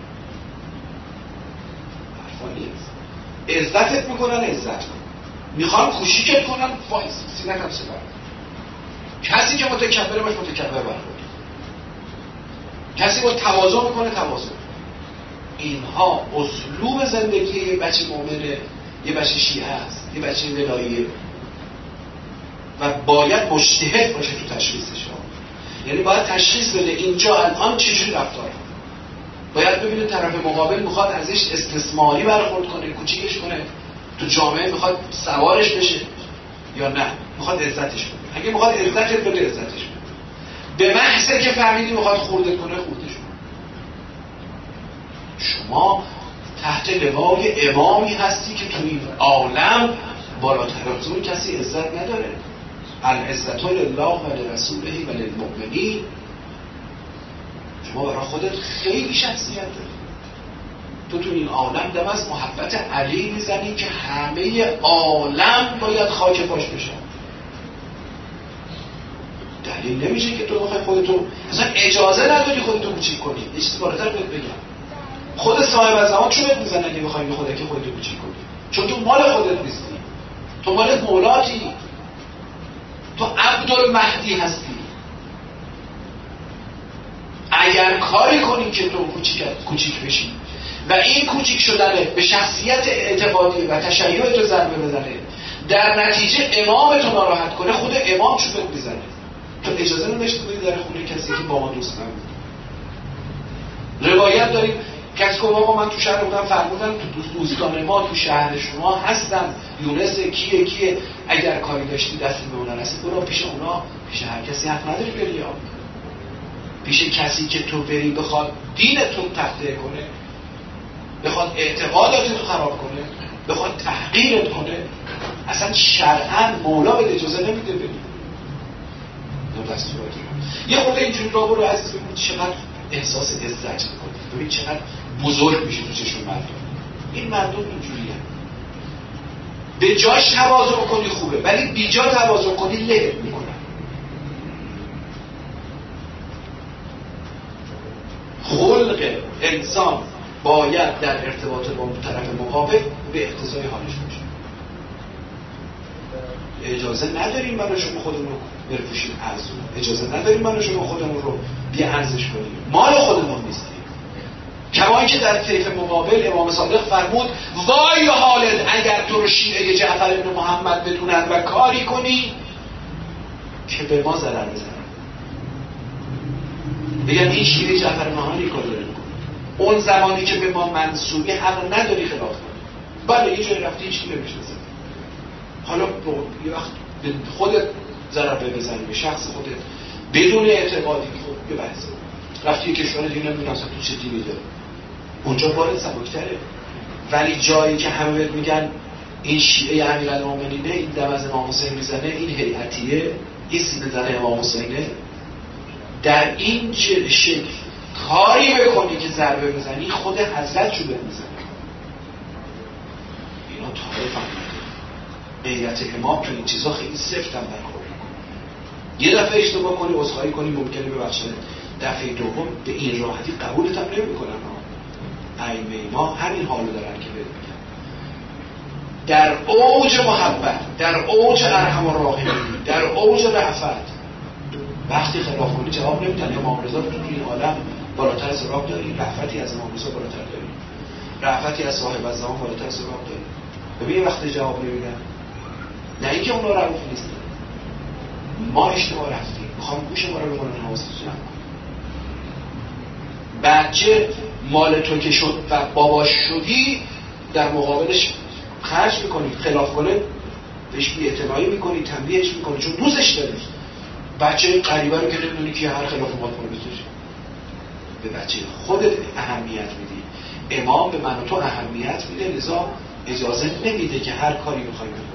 حرفا نیست. عزتت میکنن، عزت کن. میخوان کوشیکت کنن، وایس سینه کم سپر. کسی که متکبره باش متکبر برخورد. کسی با تواضع میکنه تواضع. اینها اسلوب زندگی یه بچه مؤمنه، یه بچه شیعه است، یه بچه ولاییه و باید مجتهد باشه تو تشخیصش. یعنی باید تشخیص بده اینجا الان چجوری رفتار کنه. باید ببینه طرف مقابل میخواد ازش استثماری برخورد کنه، کوچیکش کنه، تو جامعه میخواد سوارش بشه یا نه میخواد عزتش کنه. اگه میخواد عزتش بده عزتش بده. به محض که فهمیدی میخواد خوردت کنه خوردش کنه. شما تحت لوای امامی هستی که تو این عالم بالاتر از اون کسی عزت نداره. العزت لله و لرسوله و للمؤمنین. شما برای خودت خیلی شخصیت داری. تو تو این عالم دم از محبت علی میزنی که همه عالم باید خاک پاش بشن. دلیل نمیشه که تو بخوای خودتو اصلا اجازه نداری خودتو کوچیک کنی. یه چیزی بالاتر بهت بگم، خود صاحب زمان چون بهت میزنه اگه بخوای به خودت که خودتو کوچیک کنی، چون تو مال خودت نیستی، تو مال مولاتی، تو عبدالمهدی هستی. اگر کاری کنی که تو کوچیک کوچیک بشی و این کوچیک شدنه به شخصیت اعتقادی و تشیع تو ضربه بزنه، در نتیجه امام تو ناراحت کنه، خود امام چوبت بزنه. تو اجازه نداشتی بری در خونه کسی که با ما دوست نبود. روایت داریم کسی که آقا من تو شهر بودم فرمودن تو دوست دوستان ما تو شهر شما هستن، یونس کیه کیه، اگر کاری داشتی دستی به اونا رسید برو پیش اونا. پیش هر کسی حق نداری بری، یا پیش کسی که تو بری بخواد دینتون تخطئه کنه، بخواد اعتقاداتتو خراب کنه، بخواد تحقیرت کنه، اصلا شرعاً مولا به اجازه نمیده بری. نو دستوراتی یه خورده اینجوری را برو عزیز ببین چقدر احساس عزت میکنی، ببین چقدر بزرگ میشه تو چشم مردم. این مردم اینجوریه، به جاش تواضع کنی خوبه، ولی بی جا تواضع کنی لهت میکنن. خلق انسان باید در ارتباط با طرف مقابل به اقتضای حالش باشه. اجازه نداریم من و شما خودمون رو برفوشیم ارزون، اجازه نداریم من و شما خودمون رو بی ارزش کنیم، مال خودمون نیستیم. کما اینکه در طیف مقابل امام صادق فرمود وای حالت اگر تو رو شیعه جعفر بن محمد بدونن و کاری کنی که به ما ضرر بزنن، بگم این شیعه جعفر محمدی کار داره میکنه، اون زمانی که به ما منسوبی حق نداری خلاف کنی. بله یه جای رفتی هیچ کی نمیشناسه، حالا یه وقت به خودت ضرر بزنی، به شخص خودت بدون اعتقادی خود یه بحثه. رفتی کشور دیگه نمیدونم اصلا تو چه دینی داره، اونجا بارد سبکتره. ولی جایی که همه بهت میگن این شیعه امیرالمومنینه، این دم از امام حسین میزنه، این هیئتیه، این سینه زن امام حسینه، در این شکل کاری بکنی که ضربه بزنی خود حضرت رو بهت میزنه. اینا تاریخ هم غیرت امام تو این چیزا خیلی سفتم برخورد کنه. یه دفعه اشتباه کنی عذرخواهی کنی ممکنه ببخشید، دفعه دوم به این راحتی قبولت هم نمی‌کنن. ائمه ما همین حالو دارن که بهت میگن در اوج محبت، در اوج ارحم الراحمین، در اوج رأفت وقتی خلاف کنی جواب نمیدن. امام رضا تو این عالم بالاتر از راه داری، رأفتی از امام رضا بالاتر داری، رأفتی از صاحب الزمان بالاتر از راه داری. ببین وقتی جواب نمیدن، نه اینکه اونا رؤوف نیستن، ما اشتباه رفتیم، میخوام گوش ما رو بکنن، حواستون جمع کن. بچه مال تو که شد و باباش شدی در مقابلش خرج میکنی، خلاف کنه بهش بی‌اعتنایی میکنی، تنبیهش میکنی چون دوستش داری. بچه غریبه رو که نمیدونی که هر خلاف ما کنه بذاری. به بچه خودت اهمیت میدی. امام به من و تو اهمیت میده، لذا اجازه نمیده که هر کاری بخوای بکنی.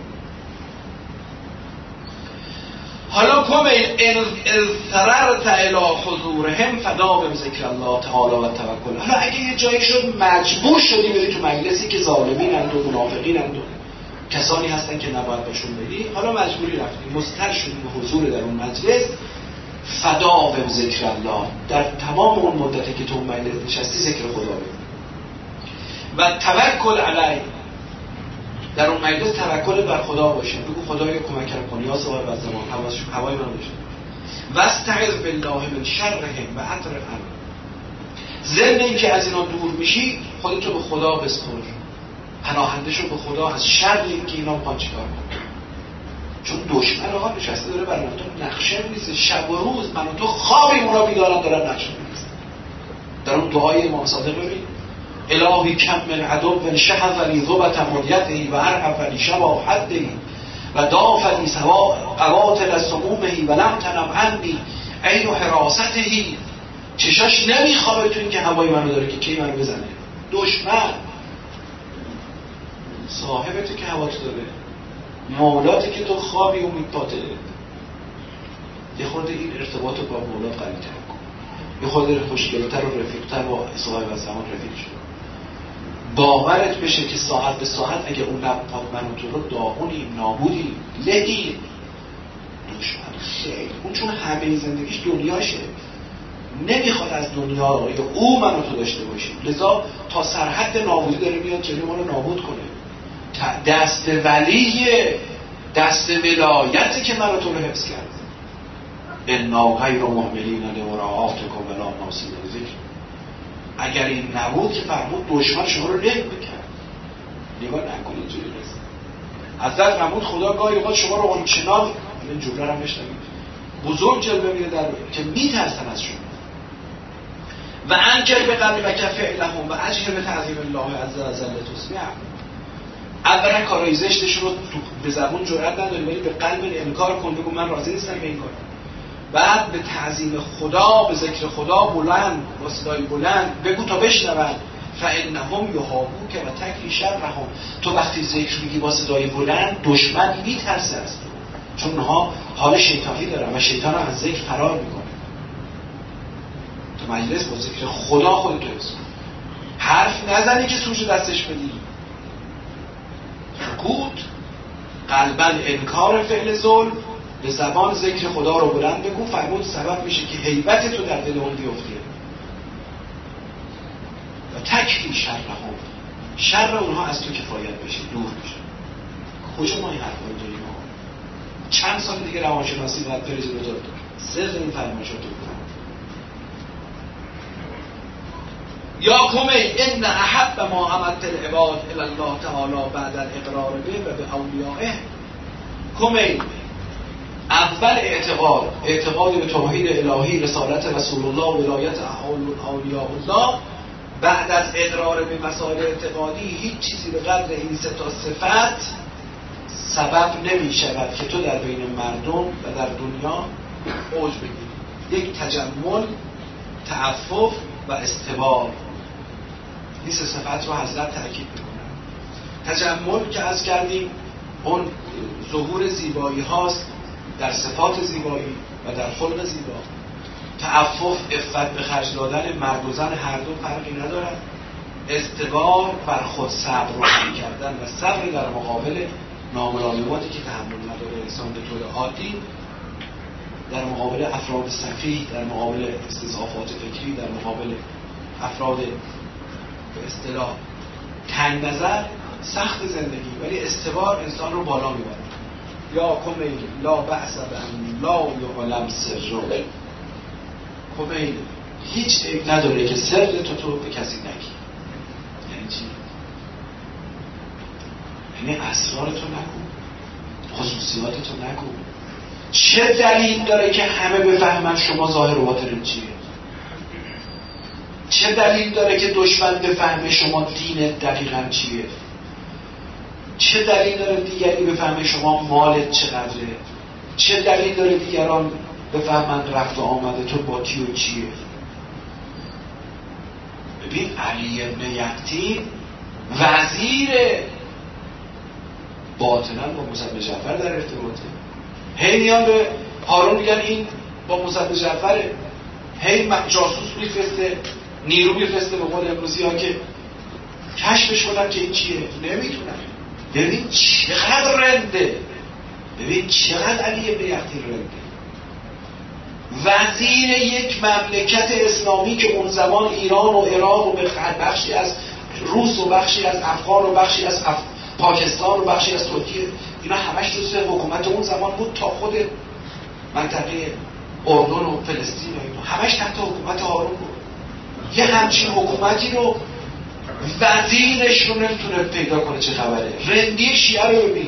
حالا کم ان اضطررت الی حضورهم فدا بذکر الله تعالی و توکل. حالا اگه یه جایی شد مجبور شدی بری تو مجلسی که ظالمینند و منافقینند و کسانی هستن که نباید بهشون بری، حالا مجبوری رفتی، مضطر شدی به حضور در اون مجلس، فدا بذکر الله، در تمام اون مدتی که تو اون مجلس نشستی ذکر خدا بگو و توکل علیه، در اون مجلس توکل بر خدا باشه، بگو خدایا کمک کن یا صاحب الزمان حواس هوای من باشه. واستعذ بالله من شرهم و اطرحهم. ضمن اینکه از اینا دور میشی خودتو به خدا بسپر، پناهنده شو به خدا از شر اینکه اینا میخوان چیکار کنن. چون دشمن آقا نشسته داره برای تو نقشه می‌ریزه، شب و روز من و تو خوابی اونا بیدارن دارن نقشه می‌ریزن. در اون دعای امام صادق ببین الهی کم من عدو شحف لی ذبت مدیته و ارحف لی شباب حده و داف لی سوا قواتل سمومه و لم تنم عنی عین حراسته. چشاش نمیخوابه تو این که هوای منو داره که کی منو بزنه. دشمن صاحبته که هوا تو داره، مولاته که تو خوابی و میپاته. یه خورده این ارتباط با مولا قوی‌تر کن، یه خورده خوشگل‌تر و رفیق‌تر با صاحب الزمان رفیق شو. باورت بشه که ساعت به ساعت اگه اون لب‌پاد من تو رو داغونیم، نابودیم، لگیم، دشمن خیلی اون چون همه زندگیش دنیاشه، نمیخواد از دنیا یا او منو تو داشته باشیم، لذا تا سرحد نابودی داره میاد جلوی ما رو نابود کنه. دست ولیه، دست ولایته که منو تو رو حفظ کرد. انا غیر مهملین لمراعاتکم ولا ناسین ذکر. اگر این نبود که فرمود دشمن شما رو له میکرد. نگاه نکنید جوری نیست. حضرت فرمود خدا گاهی اوقات شما رو آنچنان، این جمله رو بشنوید، بزرگ جلوه میده در که میترسن از شما. و انکر به قلبک فعلهم و اجهر به تعظیم الله عز و جل تسمیع. اولا کارهای زشتشون رو به زبون جرئت نداری ولی به قلب انکار کن، بگو من راضی نیستم به این کار. بعد به تعظیم خدا، به ذکر خدا بلند، با صدای بلند بگو تا بشنون. فانهم یهابوک و تکفی شرهم. تو وقتی ذکر میگی با صدای بلند دشمن میترسه از تو، چون اونها حال شیطانی دارن و شیطان از ذکر فرار میکنه. تو مجلس با ذکر خدا خودت حفظ کن، حرف نزنی که سوژه دستش بدی. سکوت، قلباً انکار فعل ظلم، به زبان ذکر خدا رو بلند بگو. فرمود سبب میشه که هیبت تو در دل اون بیفته و تکفی شرهم، شر اونها از تو کفایت بشه، دور بشه. کجا ما این حرفا رو داریم؟ چند سال دیگه روانشناسی باید بره جلو داد صدق این فرمایشات رو بکنم. یا کمی ان احب ما عملت العباد الی الله تعالی بعد الاقرار به و به اولیائه. کمی اول اعتقاد، اعتقاد به توحید الهی، رسالت رسول الله، ولایت اولیاء الله، بعد از اقرار به مسائل اعتقادی هیچ چیزی به قدر این سه تا صفت سبب نمی شود که تو در بین مردم و در دنیا اوج بگیری. یک تجمل، تعفف و استبار. این سه صفت رو حضرت تأکید میکنن. تجمل که از کردیم اون ظهور زیبایی هاست در صفات زیبایی و در خلق زیبا. تعفف، عفت به خرج دادن، مرد و زن هر دو فرقی ندارد. استبار بر خود صبر رو کردن و صبر در مقابل ناملایماتی که تحمل نداره انسان به طور عادی، در مقابل افراد سفیه، در مقابل استضعافات فکری، در مقابل افراد به اصطلاح تنگ نظر، سخت زندگی، ولی استبار انسان رو بالا میبره. یا کمیل لا بأس بأن لا یعلم سرک. کمیل هیچ عیب نداره که سر تو تو به کسی نگی. یعنی چی؟ یعنی اسرار تو نگو، خصوصیات تو نگو. چه دلیل داره که همه بفهمن شما ظاهر و باطن چیه؟ چه دلیل داره که دشمن بفهمه شما دین دقیقاً چیه؟ چه دلیل داره دیگری بفهمه شما مالت چقدره؟ چه دلیل داره دیگران بفهمن رفت و آمده تو با کی و چیه؟ ببین علی ابن یقطین وزیر باطنا با موسی بن جعفر در ارتباطه. هی میان به هارون میگن این با موسی بن جعفره، هی جاسوس میفرسته، نیرو میفرسته به قول امروزی ها که کشفش کنن که این چیه. نمیتونن. ببین چقدر رنده، ببین چقدر علی ابن یقطین رنده. وزیر یک مملکت اسلامی که اون زمان ایران و عراق و بخشی از روس و بخشی از افغان و بخشی از اف... پاکستان و بخشی از ترکیه، اینا همش جزء حکومت اون زمان بود تا خود منطقه اردن و فلسطین و اینا همش تحت حکومت هارون بود. یه همچین حکومتی رو وزیرش رو نمیتونه پیدا کنه. چه خبره؟ رندی شیعه رو ببین.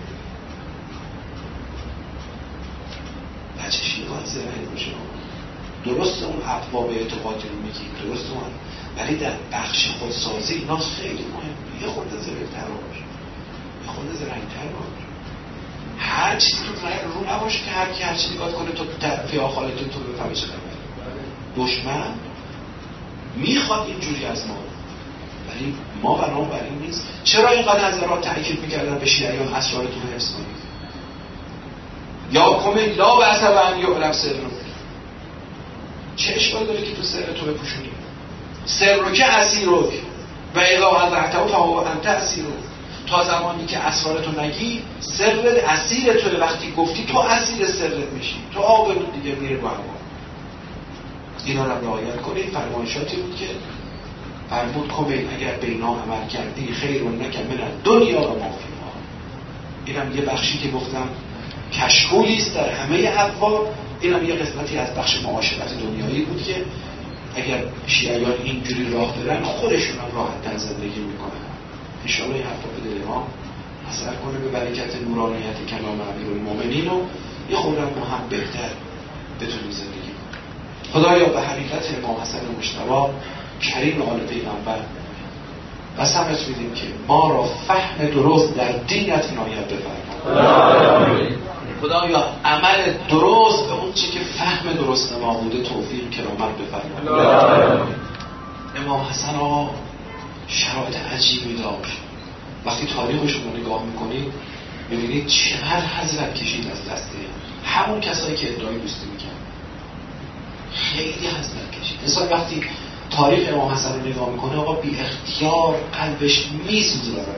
بچه شیعه باید زرهی باشه. درست اون ابواب اعتقادی رو میگیم، درست اون، ولی در بخش خودسازی اینا خیلی مهمه. یه خورده زره‌تر باشه، یه خورده زره‌تر باشه. هر چیزی تو رو نباشه که هر کی هر چیزی نگاه کنه تو فیا خالتون تو بفهمی چه خبره. دشمن میخواد اینجوری از ما، ولی ما بنام بر این نیست. چرا اینقدر حضرات تأکید میکردن به شیعیان اسرارتون رو حفظ کنید؟ یا کمی لا بأس ان یعلم سرک. چه اشکال داره که تو سر تو بپوشونی؟ سرک اسیرک و اذا اظهرته فهو انت اسیرک. تا زمانی که اسرارتو نگی سرت اسیر توه. وقتی گفتی تو اسیر سرت میشی، تو آب دیگه میره رو هوا. اینا رو رعایت کنید. فرمایشاتی بود که فرمود کمیل اگر بینا عمل کردی خیر و نکن من دنیا و مافیها. اینم یه بخشی که گفتم کشکولی است در همه ابواب. اینم یه قسمتی از بخش معاشرت دنیایی بود که اگر شیعیان اینجوری راه برن خودشون هم راحت‌تر زندگی میکنن. انشاءالله این حرفا به دل ما اثر کنه، به برکت نورانیت کلام امیرالمومنین و یه خورده ما هم بهتر بتونیم زندگی کنیم. خدایا به حقیقت امام حسن مجتبی کریم آل پیغمبر قسمت میدیم که ما را فهم درست در دینت عنایت بفرما. خدایا عمل درست به اون چی که فهم درست ما بوده توفیق کرامت بفرما. امام حسن آقا شرایط عجیبی داشت. وقتی تاریخش رو نگاه میکنید میبینید چقدر حضرت کشید از دسته همون کسایی که ادعای دوستی میکرد. خیلی حضرت کشید. انسان وقتی تاریخ امام حسن رو نگاه میکنه آقا بی اختیار قلبش میسوزه برای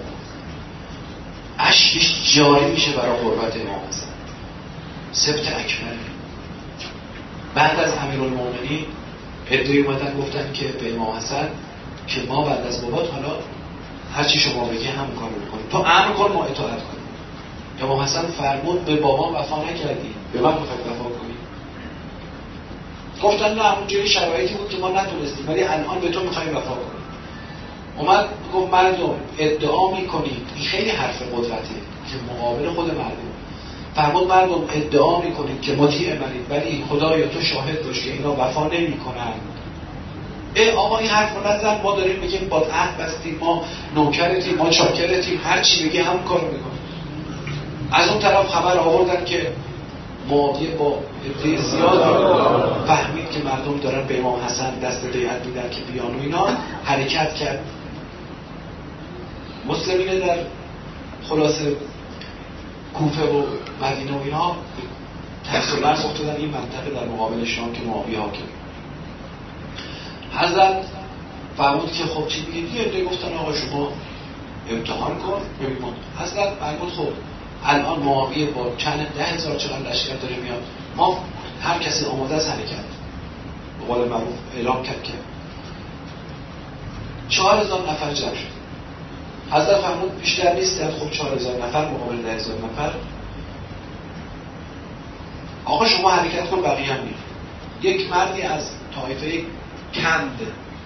اشکش جاری میشه برای قربت امام حسن سبت اکبر. بعد از امیرالمومنین ادعای اومدن گفتن که به امام حسن که ما بعد از بابات حالا هرچی شما بگی همون کار رو بکنیم، تو امر کن ما اطاعت کنیم. امام حسن فرمود به بابام وفا نکردی، به من میخواید وفا کنی؟ گفتن نه اونجوری شرایطی بود که ما نتونستیم ولی الان به تو میخوایم وفا کنیم. اومد گفت مردم ادعا میکنید، این خیلی حرف قدرته که مقابل خود مردم. فرمود مردم ادعا میکنید که مطیع منید ولی خدایا تو شاهد باش که اینا وفا نمیکنن. ای آقا این حرف رو نزن، ما داریم میگیم با عهد بستیم، ما نوکرتیم، ما چاکرتیم، هر چی بگی هم کار میکنیم. از اون طرف خبر آوردن که معاویه با عده زیاد فهمید که مردم دارن به امام حسن دست بیعت میدن که بیان و اینا حرکت کرد. مسلمین در خلاصه کوفه و مدینه و اینا تقریبا افتادن این منطقه در مقابل شام که معاویه حاکم. حضرت فرمود که خب چی میگید؟ یه عده گفتن آقا شما امتحان کن ببینید. حضرت فرمود خب الان معاویه با چند ده هزار چقدر لشکر داره میاد، ما هر کسی آماده است حرکت به قول معروف اعلام کرد که چهار هزار نفر جمع شد. حضرت فرمود بیشتر نیستند. خب چهار هزار نفر مقابل ده هزار نفر. آقا شما حرکت کن بقیه هم میره. یک مردی از طایفه کند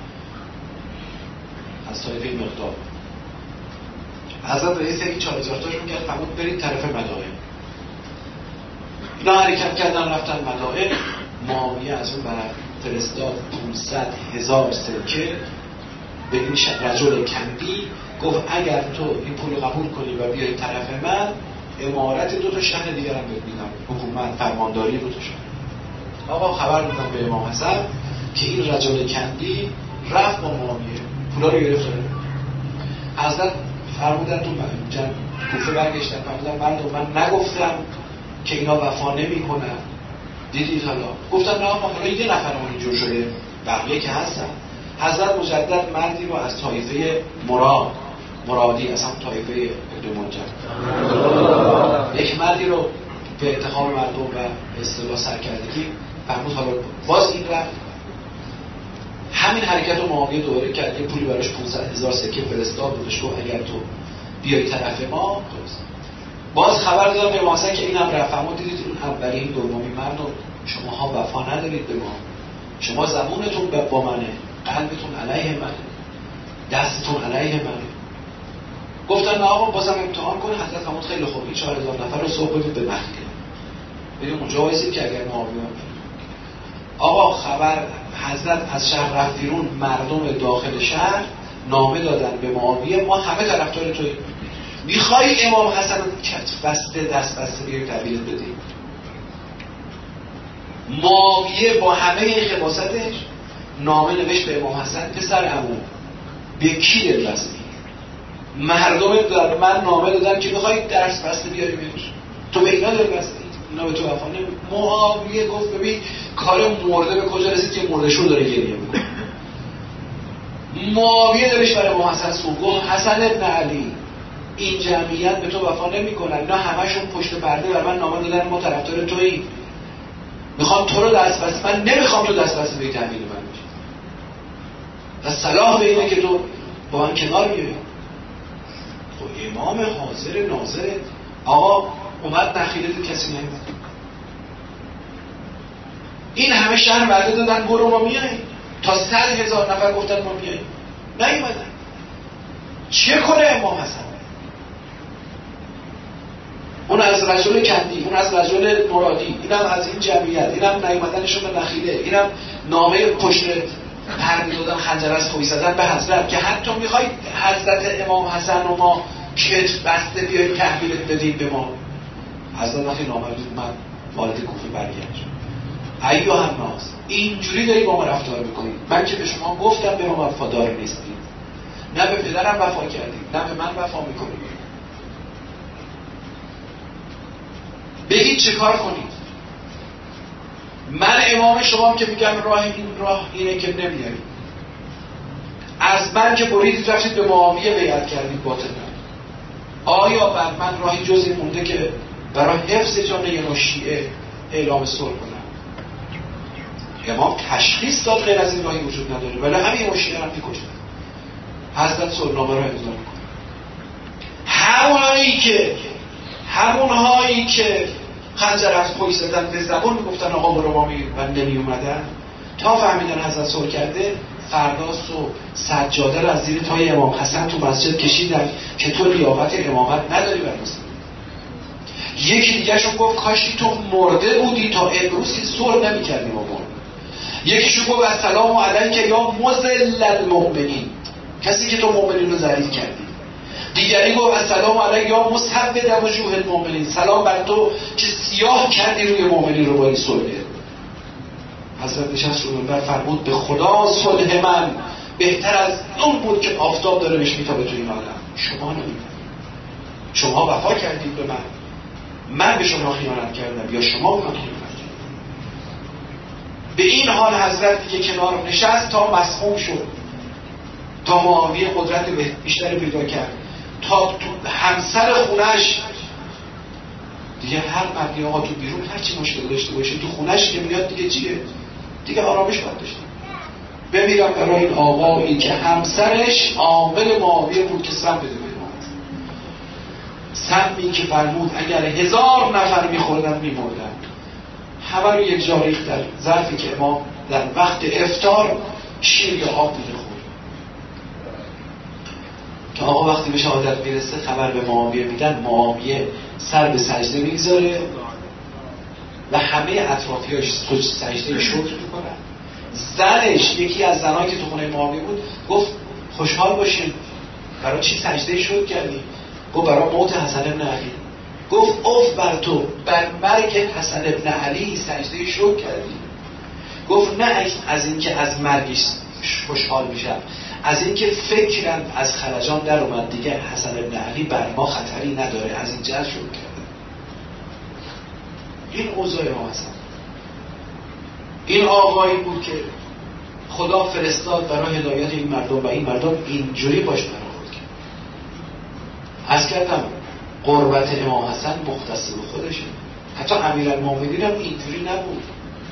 از طایفه مقدار حضرت رئیس یک چهار هزار تاشون کرد فرمود برید طرف مدائن. اینا حرکت کردن رفتن مدائن. معاویه از اون برای فرستاد پانصد هزار سرکه به این رجل کندی گفت اگر تو این پول قبول کنی و بیای طرف من، امارت دو تا شهر دیگر هم بهت میدم، حکومت فرمانداری دو تا شهر. آقا خبر دادم به امام حسن که این رجل کندی رفت با معاویه پولا رو گرفت. حضرت فرمودن تو جن کوفه برگشتن فرمودن مردم من نگفتم که اینا وفا نمیکنن، دیدید حالا؟ گفتن نه ما حالا یه نفرمون اینجور شده، بقیه که هستن. حضرت مجدد مردی رو از طایفه مراد مرادی از هم طایفه ابن منجد یک مردی رو به اتهام مردم و اصطلاح سرکردگی فرمود حالا باز این رفت همین حرکت رو معاویه دوره کرد، یه پولی براش پانصد هزار سکه فرستاد بودش گفت اگر تو بیای طرف ما باز خبر دادم به ماسن که اینم رفت. اما دیدید اون اولین دومی مردم شماها وفا ندارید به ما، شما زبونتون با منه، قلبتون علیه منه، دستتون علیه منه. گفتن نه آقا بازم امتحان کن. حضرت فرمود خیلی خوب این چهار هزار نفر رو صبح بدید به مکه، بریم اونجا وایسید که اگر معاویه آقا خبر حضرت از شهر رفت بیرون، مردم داخل شهر نامه دادن به معاویه ما همه طرفدار توییم، میخوای امام حسن رو کتف بسته دست بسته بیایی تحویلت بدیم. معاویه با همه این خباثتش نامه نوشت به امام حسن پسر عمو به کی دل بستی؟ مردم در من نامه دادن که میخوای درس بسته بیاری بهش، تو به اینا دل بستی، اینا به تو وفا نمی. معاویه گفت ببین کار مرده به کجا رسید که مرده شو داره گریه میکنه. معاویه دلش برای امام حسن سو گفت حسن ابن علی این جمعیت به تو وفا نمیکنن، اینا همشون پشت پرده بر من نامه دادن ما طرفدار تویی، میخوام تو رو دست بسته، من نمیخوام تو دست بسته به تحویل من بشی و صلاح به اینه که تو با من کنار بیایی. خب امام حاضر ناظر آقا اومد نخیلت کسی نمید، این همه شهر وعده دادن برو ما میاییم، تا صد هزار نفر گفتن ما میاییم نیومدن. چه کنه امام حسن؟ اون از رجل کندی، اون از رجل مرادی، اینم از این جمعیت، اینم نیومدنشون به نخیله، اینم نامه پشت پرده دادن خنجر از خوی زدن به حضرت که حتی میخوای حضرت امام حسن و ما کتف بسته بیاییم تحویلت بدیم به ما. حضرت وقتی نامه دید من وارد کوفه برگشت. ایها الناس اینجوری داری با ما رفتار میکنید؟ من که به شما گفتم به ما وفادار نیستید، نه به پدرم وفا کردید نه به من وفا میکنید، بگید چه کار کنید؟ من امام شما که میگم راه این راه اینه که نمیارید، از من که بریدید رفتید به معاویه بیعت کردید باطلا، آیا بر من راهی جزی مونده که برای حفظ جان یه نوع شیعه اعلام صلح کنم؟ امام تشخیص داد غیر از این راهی وجود نداره، ولی همین شیعه هم میکشن. حضرت صلحنامه رو امضا میکنه. همونهایی که همونهایی که خنجر از پای زدن به زبان میگفتن آقا برو ما می و نمی اومدن، تا فهمیدن حضرت صلح کرده فردا صبح سجاده رو از زیر پای امام حسن تو مسجد کشیدن که تو لیاقت امامت نداری بر مسلم. یکی دیگه شو گفت کاشی تو مرده بودی تا امروز که صلح نمی‌کردی با ما. یکیشو گفت السلام علیک یا مذل المؤمنین، کسی که تو مؤمنین رو ذلیل کردی. دیگری گفت السلام علیک یا مسبد وجوه المؤمنین، سلام بر تو که سیاه کردی روی مؤمنین رو با این صلح. حضرت نشست رو منبر فرمود به خدا صلح من بهتر از اون بود که آفتاب داره بهش میتابه تو این عالم. شما نمیدونید، شما وفا کردید به من، من به شما خیانت کردم یا شما به من خیانت کردید. به این حال حضرت دیگه کنار نشست تا مسموم شد، تا معاویه قدرت بیشتری پیدا کرد، تا همسر خونش دیگه هر مردی آقا تو بیرون هرچی مشکل داشته باشه تو خونش که میاد دیگه چیه؟ دیگه آرامش باید داشته. بمیرم برای این آقایی که همسرش عامل معاویه بود که سم بده به ما، سمی که فرمود اگر هزار نفر میخوردن میمردن، همه رو یک جا ریخت در ظرفی که امام در وقت افطار شیر یا آب بوده خورد. که آقا وقتی به شهادت میرسه خبر به معاویه میدن، معاویه سر به سجده میگذاره و همه اطرافیاش سجده شکر میکنن. زنش، یکی از زنایی که تو خونه معاویه بود، گفت خوشحال باشین برای چی سجده شکر کردی؟ گفت برای موت حسن ابن علی. گفت اوف بر تو، بر مرگ حسن ابن علی سجده شکر کردی. گفت نه از اینکه از مرگش خوشحال میشم، از اینکه فکرم از خلجان در اومد دیگه حسن ابن علی بر ما خطری نداره، از این جهت شکر کردم. این اوضاع ما هستم. این آقایی بود که خدا فرستاد برای هدایت این مردم و این مردم اینجوری باش برخورد کرد. از کردم قربت امام حسن مختص به خودشه، حتی امیرالمومنین هم اینجوری نبود،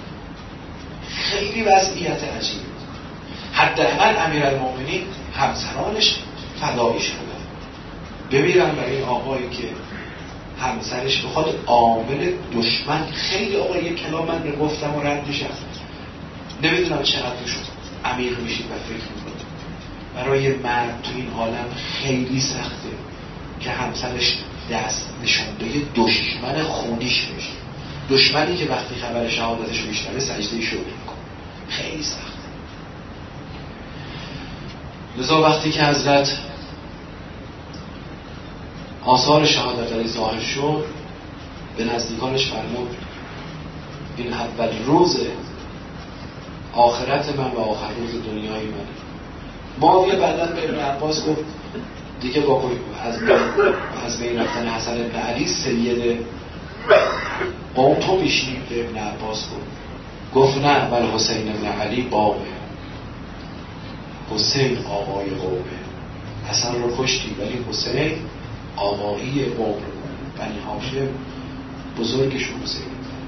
خیلی وضعیت عجیبی بود. حداقل امیرالمومنین همسرانش فدایی شدن، ببینن برای این آقایی که همسرش بخواد عامل دشمن. خیلی آقا یک کلام من رو گفتم و رد میشم، نمیدونم چقدر شد امیر میشید و فکر میکنید برای مرد تو این عالم خیلی سخته که همسرش دست نشونده دشمن خونیش بشه، دشمنی که وقتی خبر شهادتش رو میشنوه سجده شکر میکنه، خیلی سخته. لذا وقتی که حضرت آثار شهادت علی ظاهر شد، به نزدیکانش فرمود این اول روز آخرت من و آخر روز دنیای من. معاویه بعداً به ابن عباس گفت دیگه با از بین از بین رفتن حسن ابن علی سید قوم تو میشی. به ابن عباس گفت گفت نه اول حسین ابن علی بابه، حسین آقای قومه. حسن رو کشتی ولی حسین آقایی قوم رو، بنی هاشم بزرگشون حسین.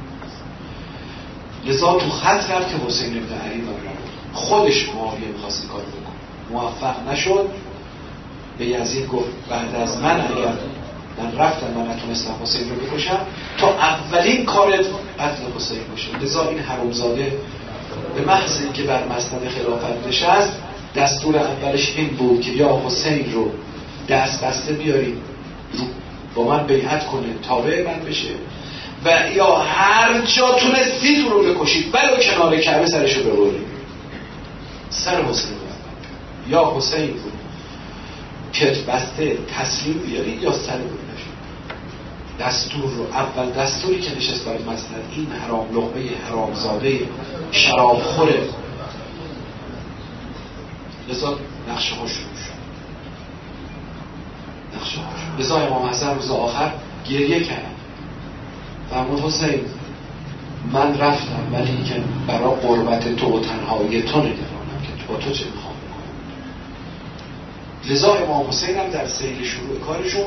لذا تو خط رفت که حسین ابن علی بابه خودش معاویه می‌خواست کار بکنه، موفق نشد. به یزید گفت بعد از من اگر من رفتم من نتونستم حسین رو بکشم، تا اولین کارت قتل حسین باشه. لذا این حرومزاده به محض اینکه بر مسند خلافت نشست، دستور اولش این بود که یا حسین رو دست بسته بیارید رو با من بیعت کنه تابع من بشه، و یا هر جا تونستید رو بکشید ولو کنار کعبه سرش رو ببرید. سر حسین رو یا حسین رو کت بسته تسلیم بیارید یا سر ببرید. دستور رو اول دستوری که نشست برای مسند این حرام لقمه حرامزاده شراب خوره. لذا نقشه ها شروع شد، نقشه ها شد. لذا امام حسن روز آخر گریه کرد، فرمود حسین من رفتم ولی که برای قربت تو و تنهایی تو نگرانم که تو با تو چه میخوام بکنم. لذا امام حسین هم در سیر شروع کارشون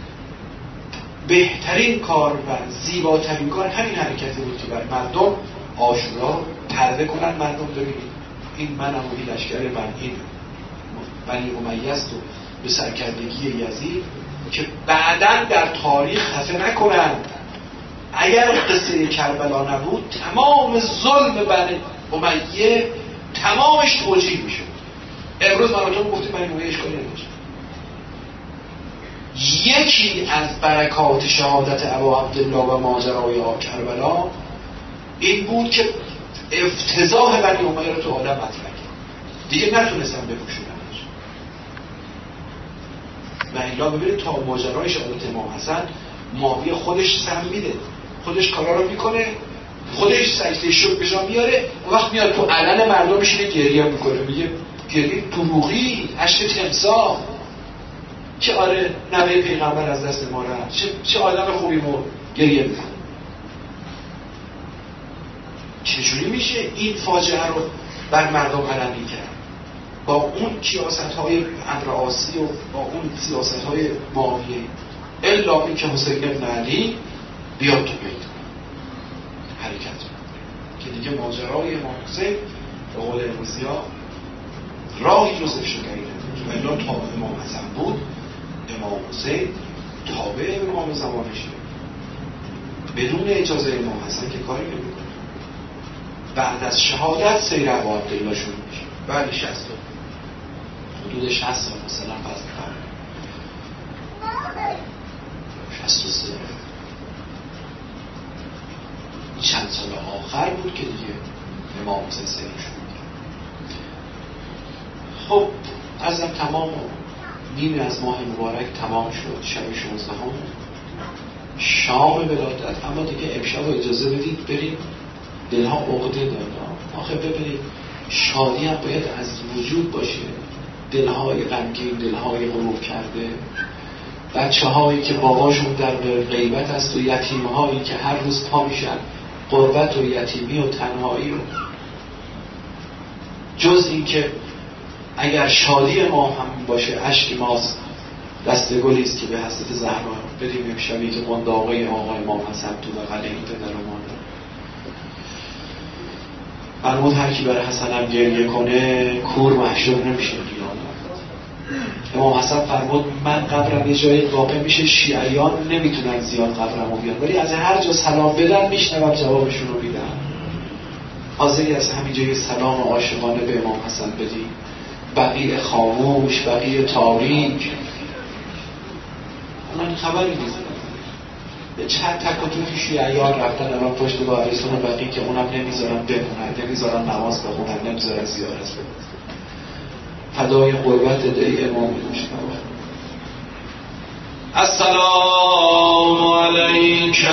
بهترین کار و زیباترین کار همین حرکتی بود که برای مردم آشورا پرده کنن. مردم ببینید این منم و این لشکر من، این بنی امیه است و به سرکردگی یزید، که بعداً در تاریخ خفه نکنند. اگر قصه کربلا نبود تمام ظلم بنی امیه تمامش توجیه میشه. امروز براتون گفتیم بنی امیه اشکالی نمیشه. یکی از برکات شهادت ابا عبدالله و ماجرای کربلا این بود که افتضاح بنی امیه رو تو عالم مطرح کرد، دیگه نتونستن بپوشوننش. و الا ببینید تا ماجرای شهادت امام حسن معاویه خودش سم میده، خودش کارا رو میکنه، خودش سجده شکر به جا میاره، و وقت میاد تو علن مردم میشینه گریه میکنه، میگه گریه دروغی اشک تمساح که آره نوه پیغمبر از دست ما رفت، چه چه آدم خوبی مرد، گریه میکنه. چجوری میشه این فاجعه رو بر مردم علنی کرد با اون سیاست‌های عباسی و با اون سیاست‌های معاویه، الا این که حسین بن علی بیاد تو بیت حرکت که دیگه ماجرای امام حسین به قول امروزی‌ها راهی جزف شده و الا تا امام حسن بود امام حسین تابع امام زمانشه، بدون اجازه امام حسن که کاری نمی‌کنه. بعد از شهادت سیر ابا عبدالله شروع میشه. بعد شصت حدود شصت سال مثلا پس قرن شصت و سه چند سال آخر بود که دیگه امام حسین سیر شروع. خب ازم تمام نیمی از ماه مبارک تمام شد، شب شانزدهم شام ولادت. اما دیگه امشب اجازه بدید بریم، دلها عقده دارن. آخه ببینید شادی هم باید از وجود باشه، دلهای غمگین، دلهای غروب کرده، بچه هایی که باباشون در غیبت است و یتیم هایی که هر روز پا میشن غربت و یتیمی و تنهایی. و جز این که اگر شادی ما هم باشه اشک ماست، دسته گلی است که به حضرت زهرا بدیم امشبی که قنداقه آقای امام حسن تو بغل این پدر و مادر. فرمود هر کی برای حسنم گریه کنه کور محشور نمیشه قیامت. امام حسن فرمود من قبرم یه جای واقع میشه، شیعیان نمیتونن زیاد قبرمو بیان، ولی از هر جا سلام بدن میشنوم جوابشون رو میدن. حاضری از همین جای سلام عاشقانه به امام حسن بدی؟ بقیه خاموش، بقیه تاریک، الان خبری نیست. به چند تک و توی شیعیان رفتن الان پشت باریستون و بقیه که اونم نمیذارن بمونن، نمیذارن نماز بخونن، نمیذارن زیارت بکنن. فدای قربت دل امام مجتبی. السلام علیک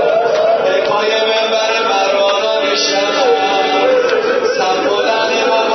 پای منبر مرانا نشستم، سر بلند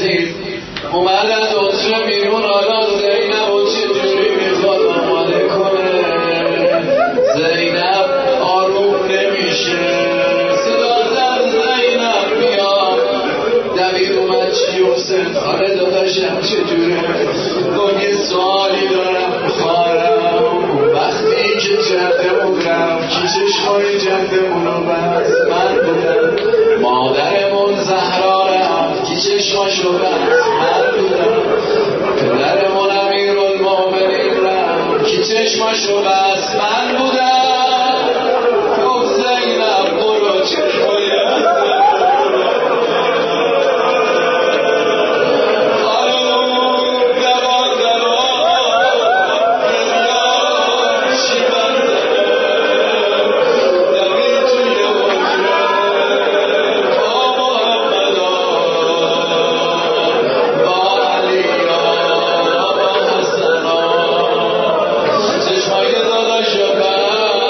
حسین اومدن دوتره بیرون حالا زینب و چجوری میخواد آماده کنه زینب آروم نمیشه صدا زد زینب بیا دبیر اومد چی حسین آره داداشم چجوره گفت یه سوالی دارم خواهرم وقتی که جدمون رفت کی چشمای جدمون رو بست من بودم مادرمون زهرا رفت کی چشماشو بست من بودم پدرمون امیرالمومنین رفت کی چشماشو بست من بودم گفت زینب برو چشمای چشمای داداشو بست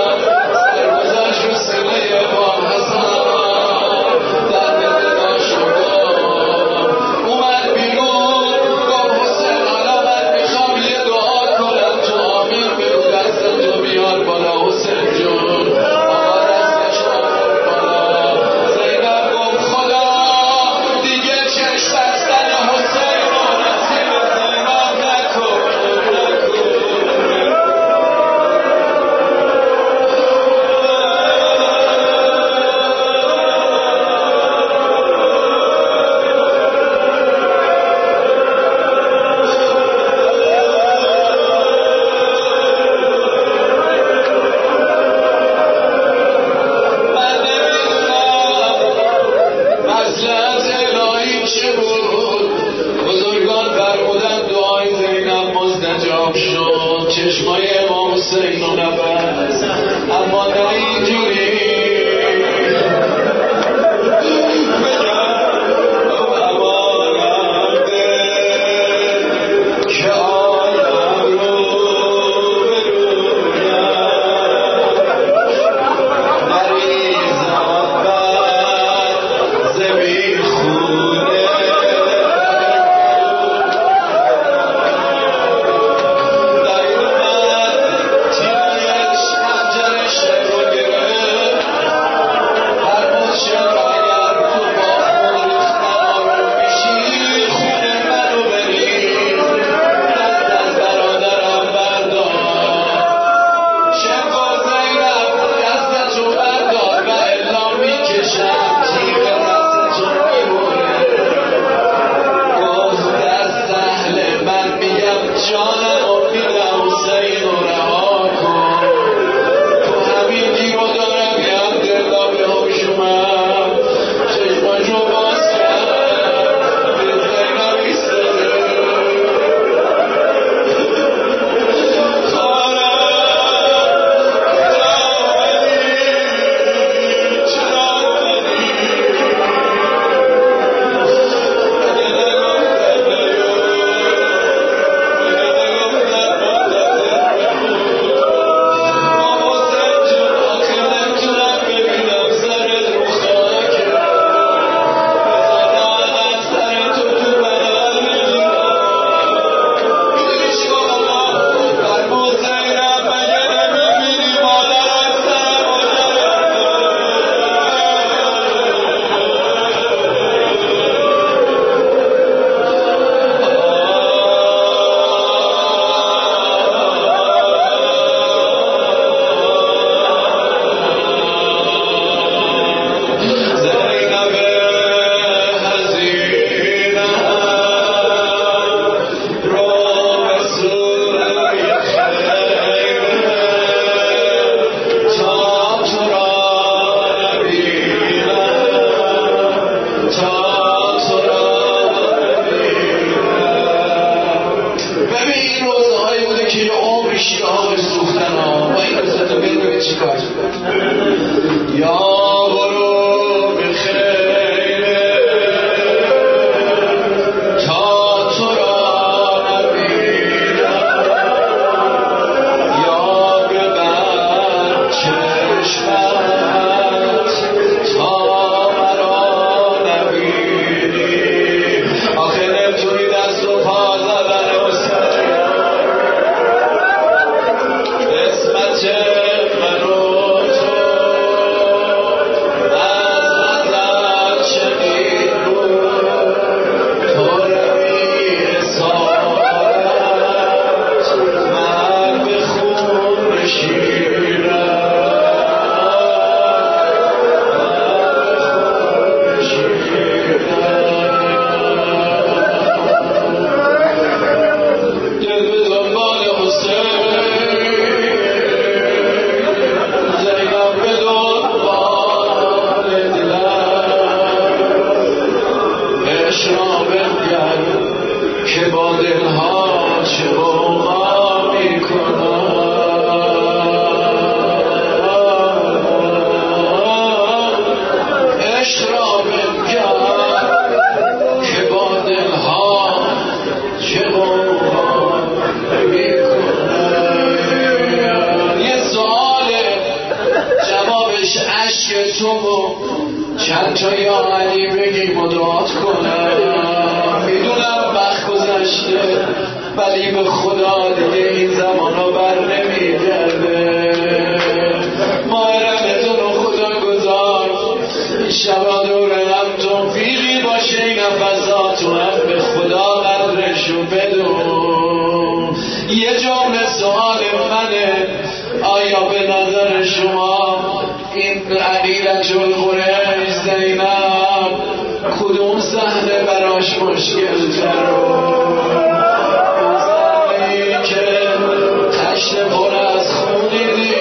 عشق تو و چند تا یا علی بگیم و دعات کنم. میدونم وقت گذشته ولی به خدا دیگه این زمان ها بر نمیگرده. ماه رمضان رو خدا گذار این شبا دور هم توفیقی باشه این نفساتو هم به خدا قدرشو بدون. یه جمله سوال منه، آیا به نظر شما این عقیلت القریش زینب کدوم صحنه براش مشکل تر؟ اون صحنه‌ای که تشت پر از خون دیدی،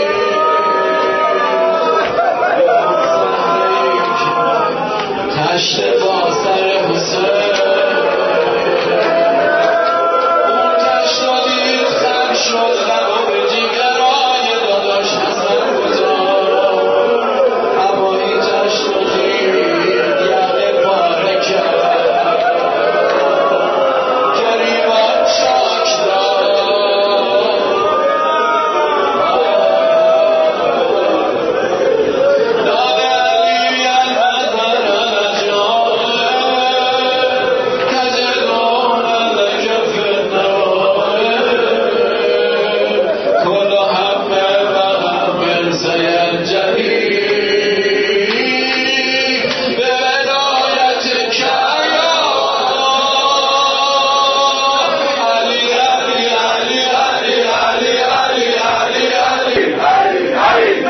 اون صحنه‌ای که تشت با سر حسین، اون تشت دید خم شد لبا به جیگرای داداش حسن گذار، اما این تشت دید یقه پاره کرد، گریبان شاک داد. داد علی المظهر نجاه تجدون لك في النوائب كل هم وهم سينجلي بولايتك يا علي علي علي علي علي علي علي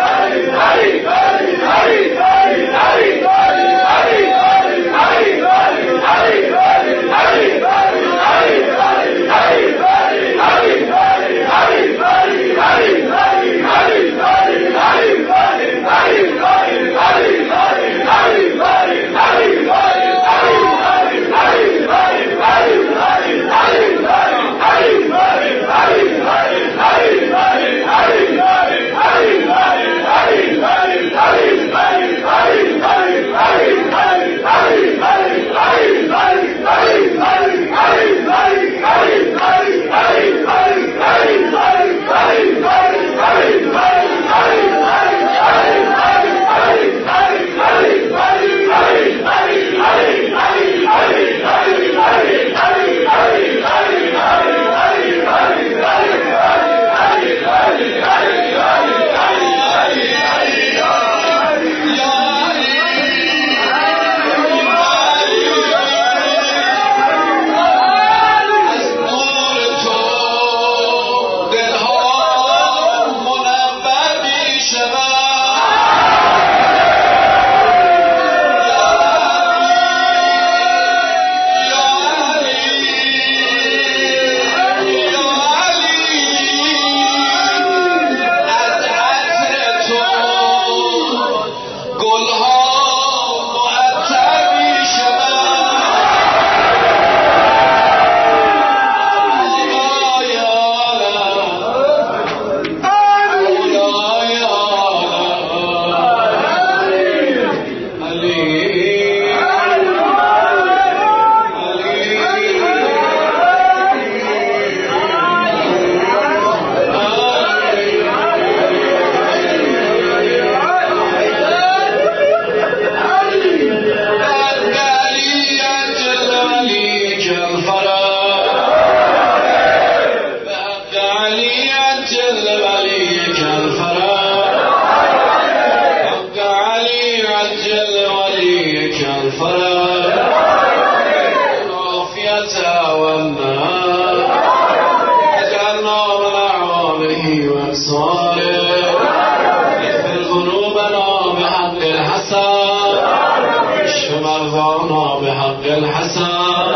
مرضانا بحق الحسن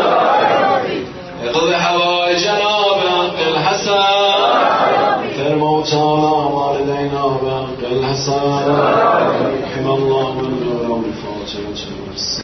اقض حوائجنا بحق الحسن في موتانا والدينا بحق الحسن رحم الله من الفاتحة.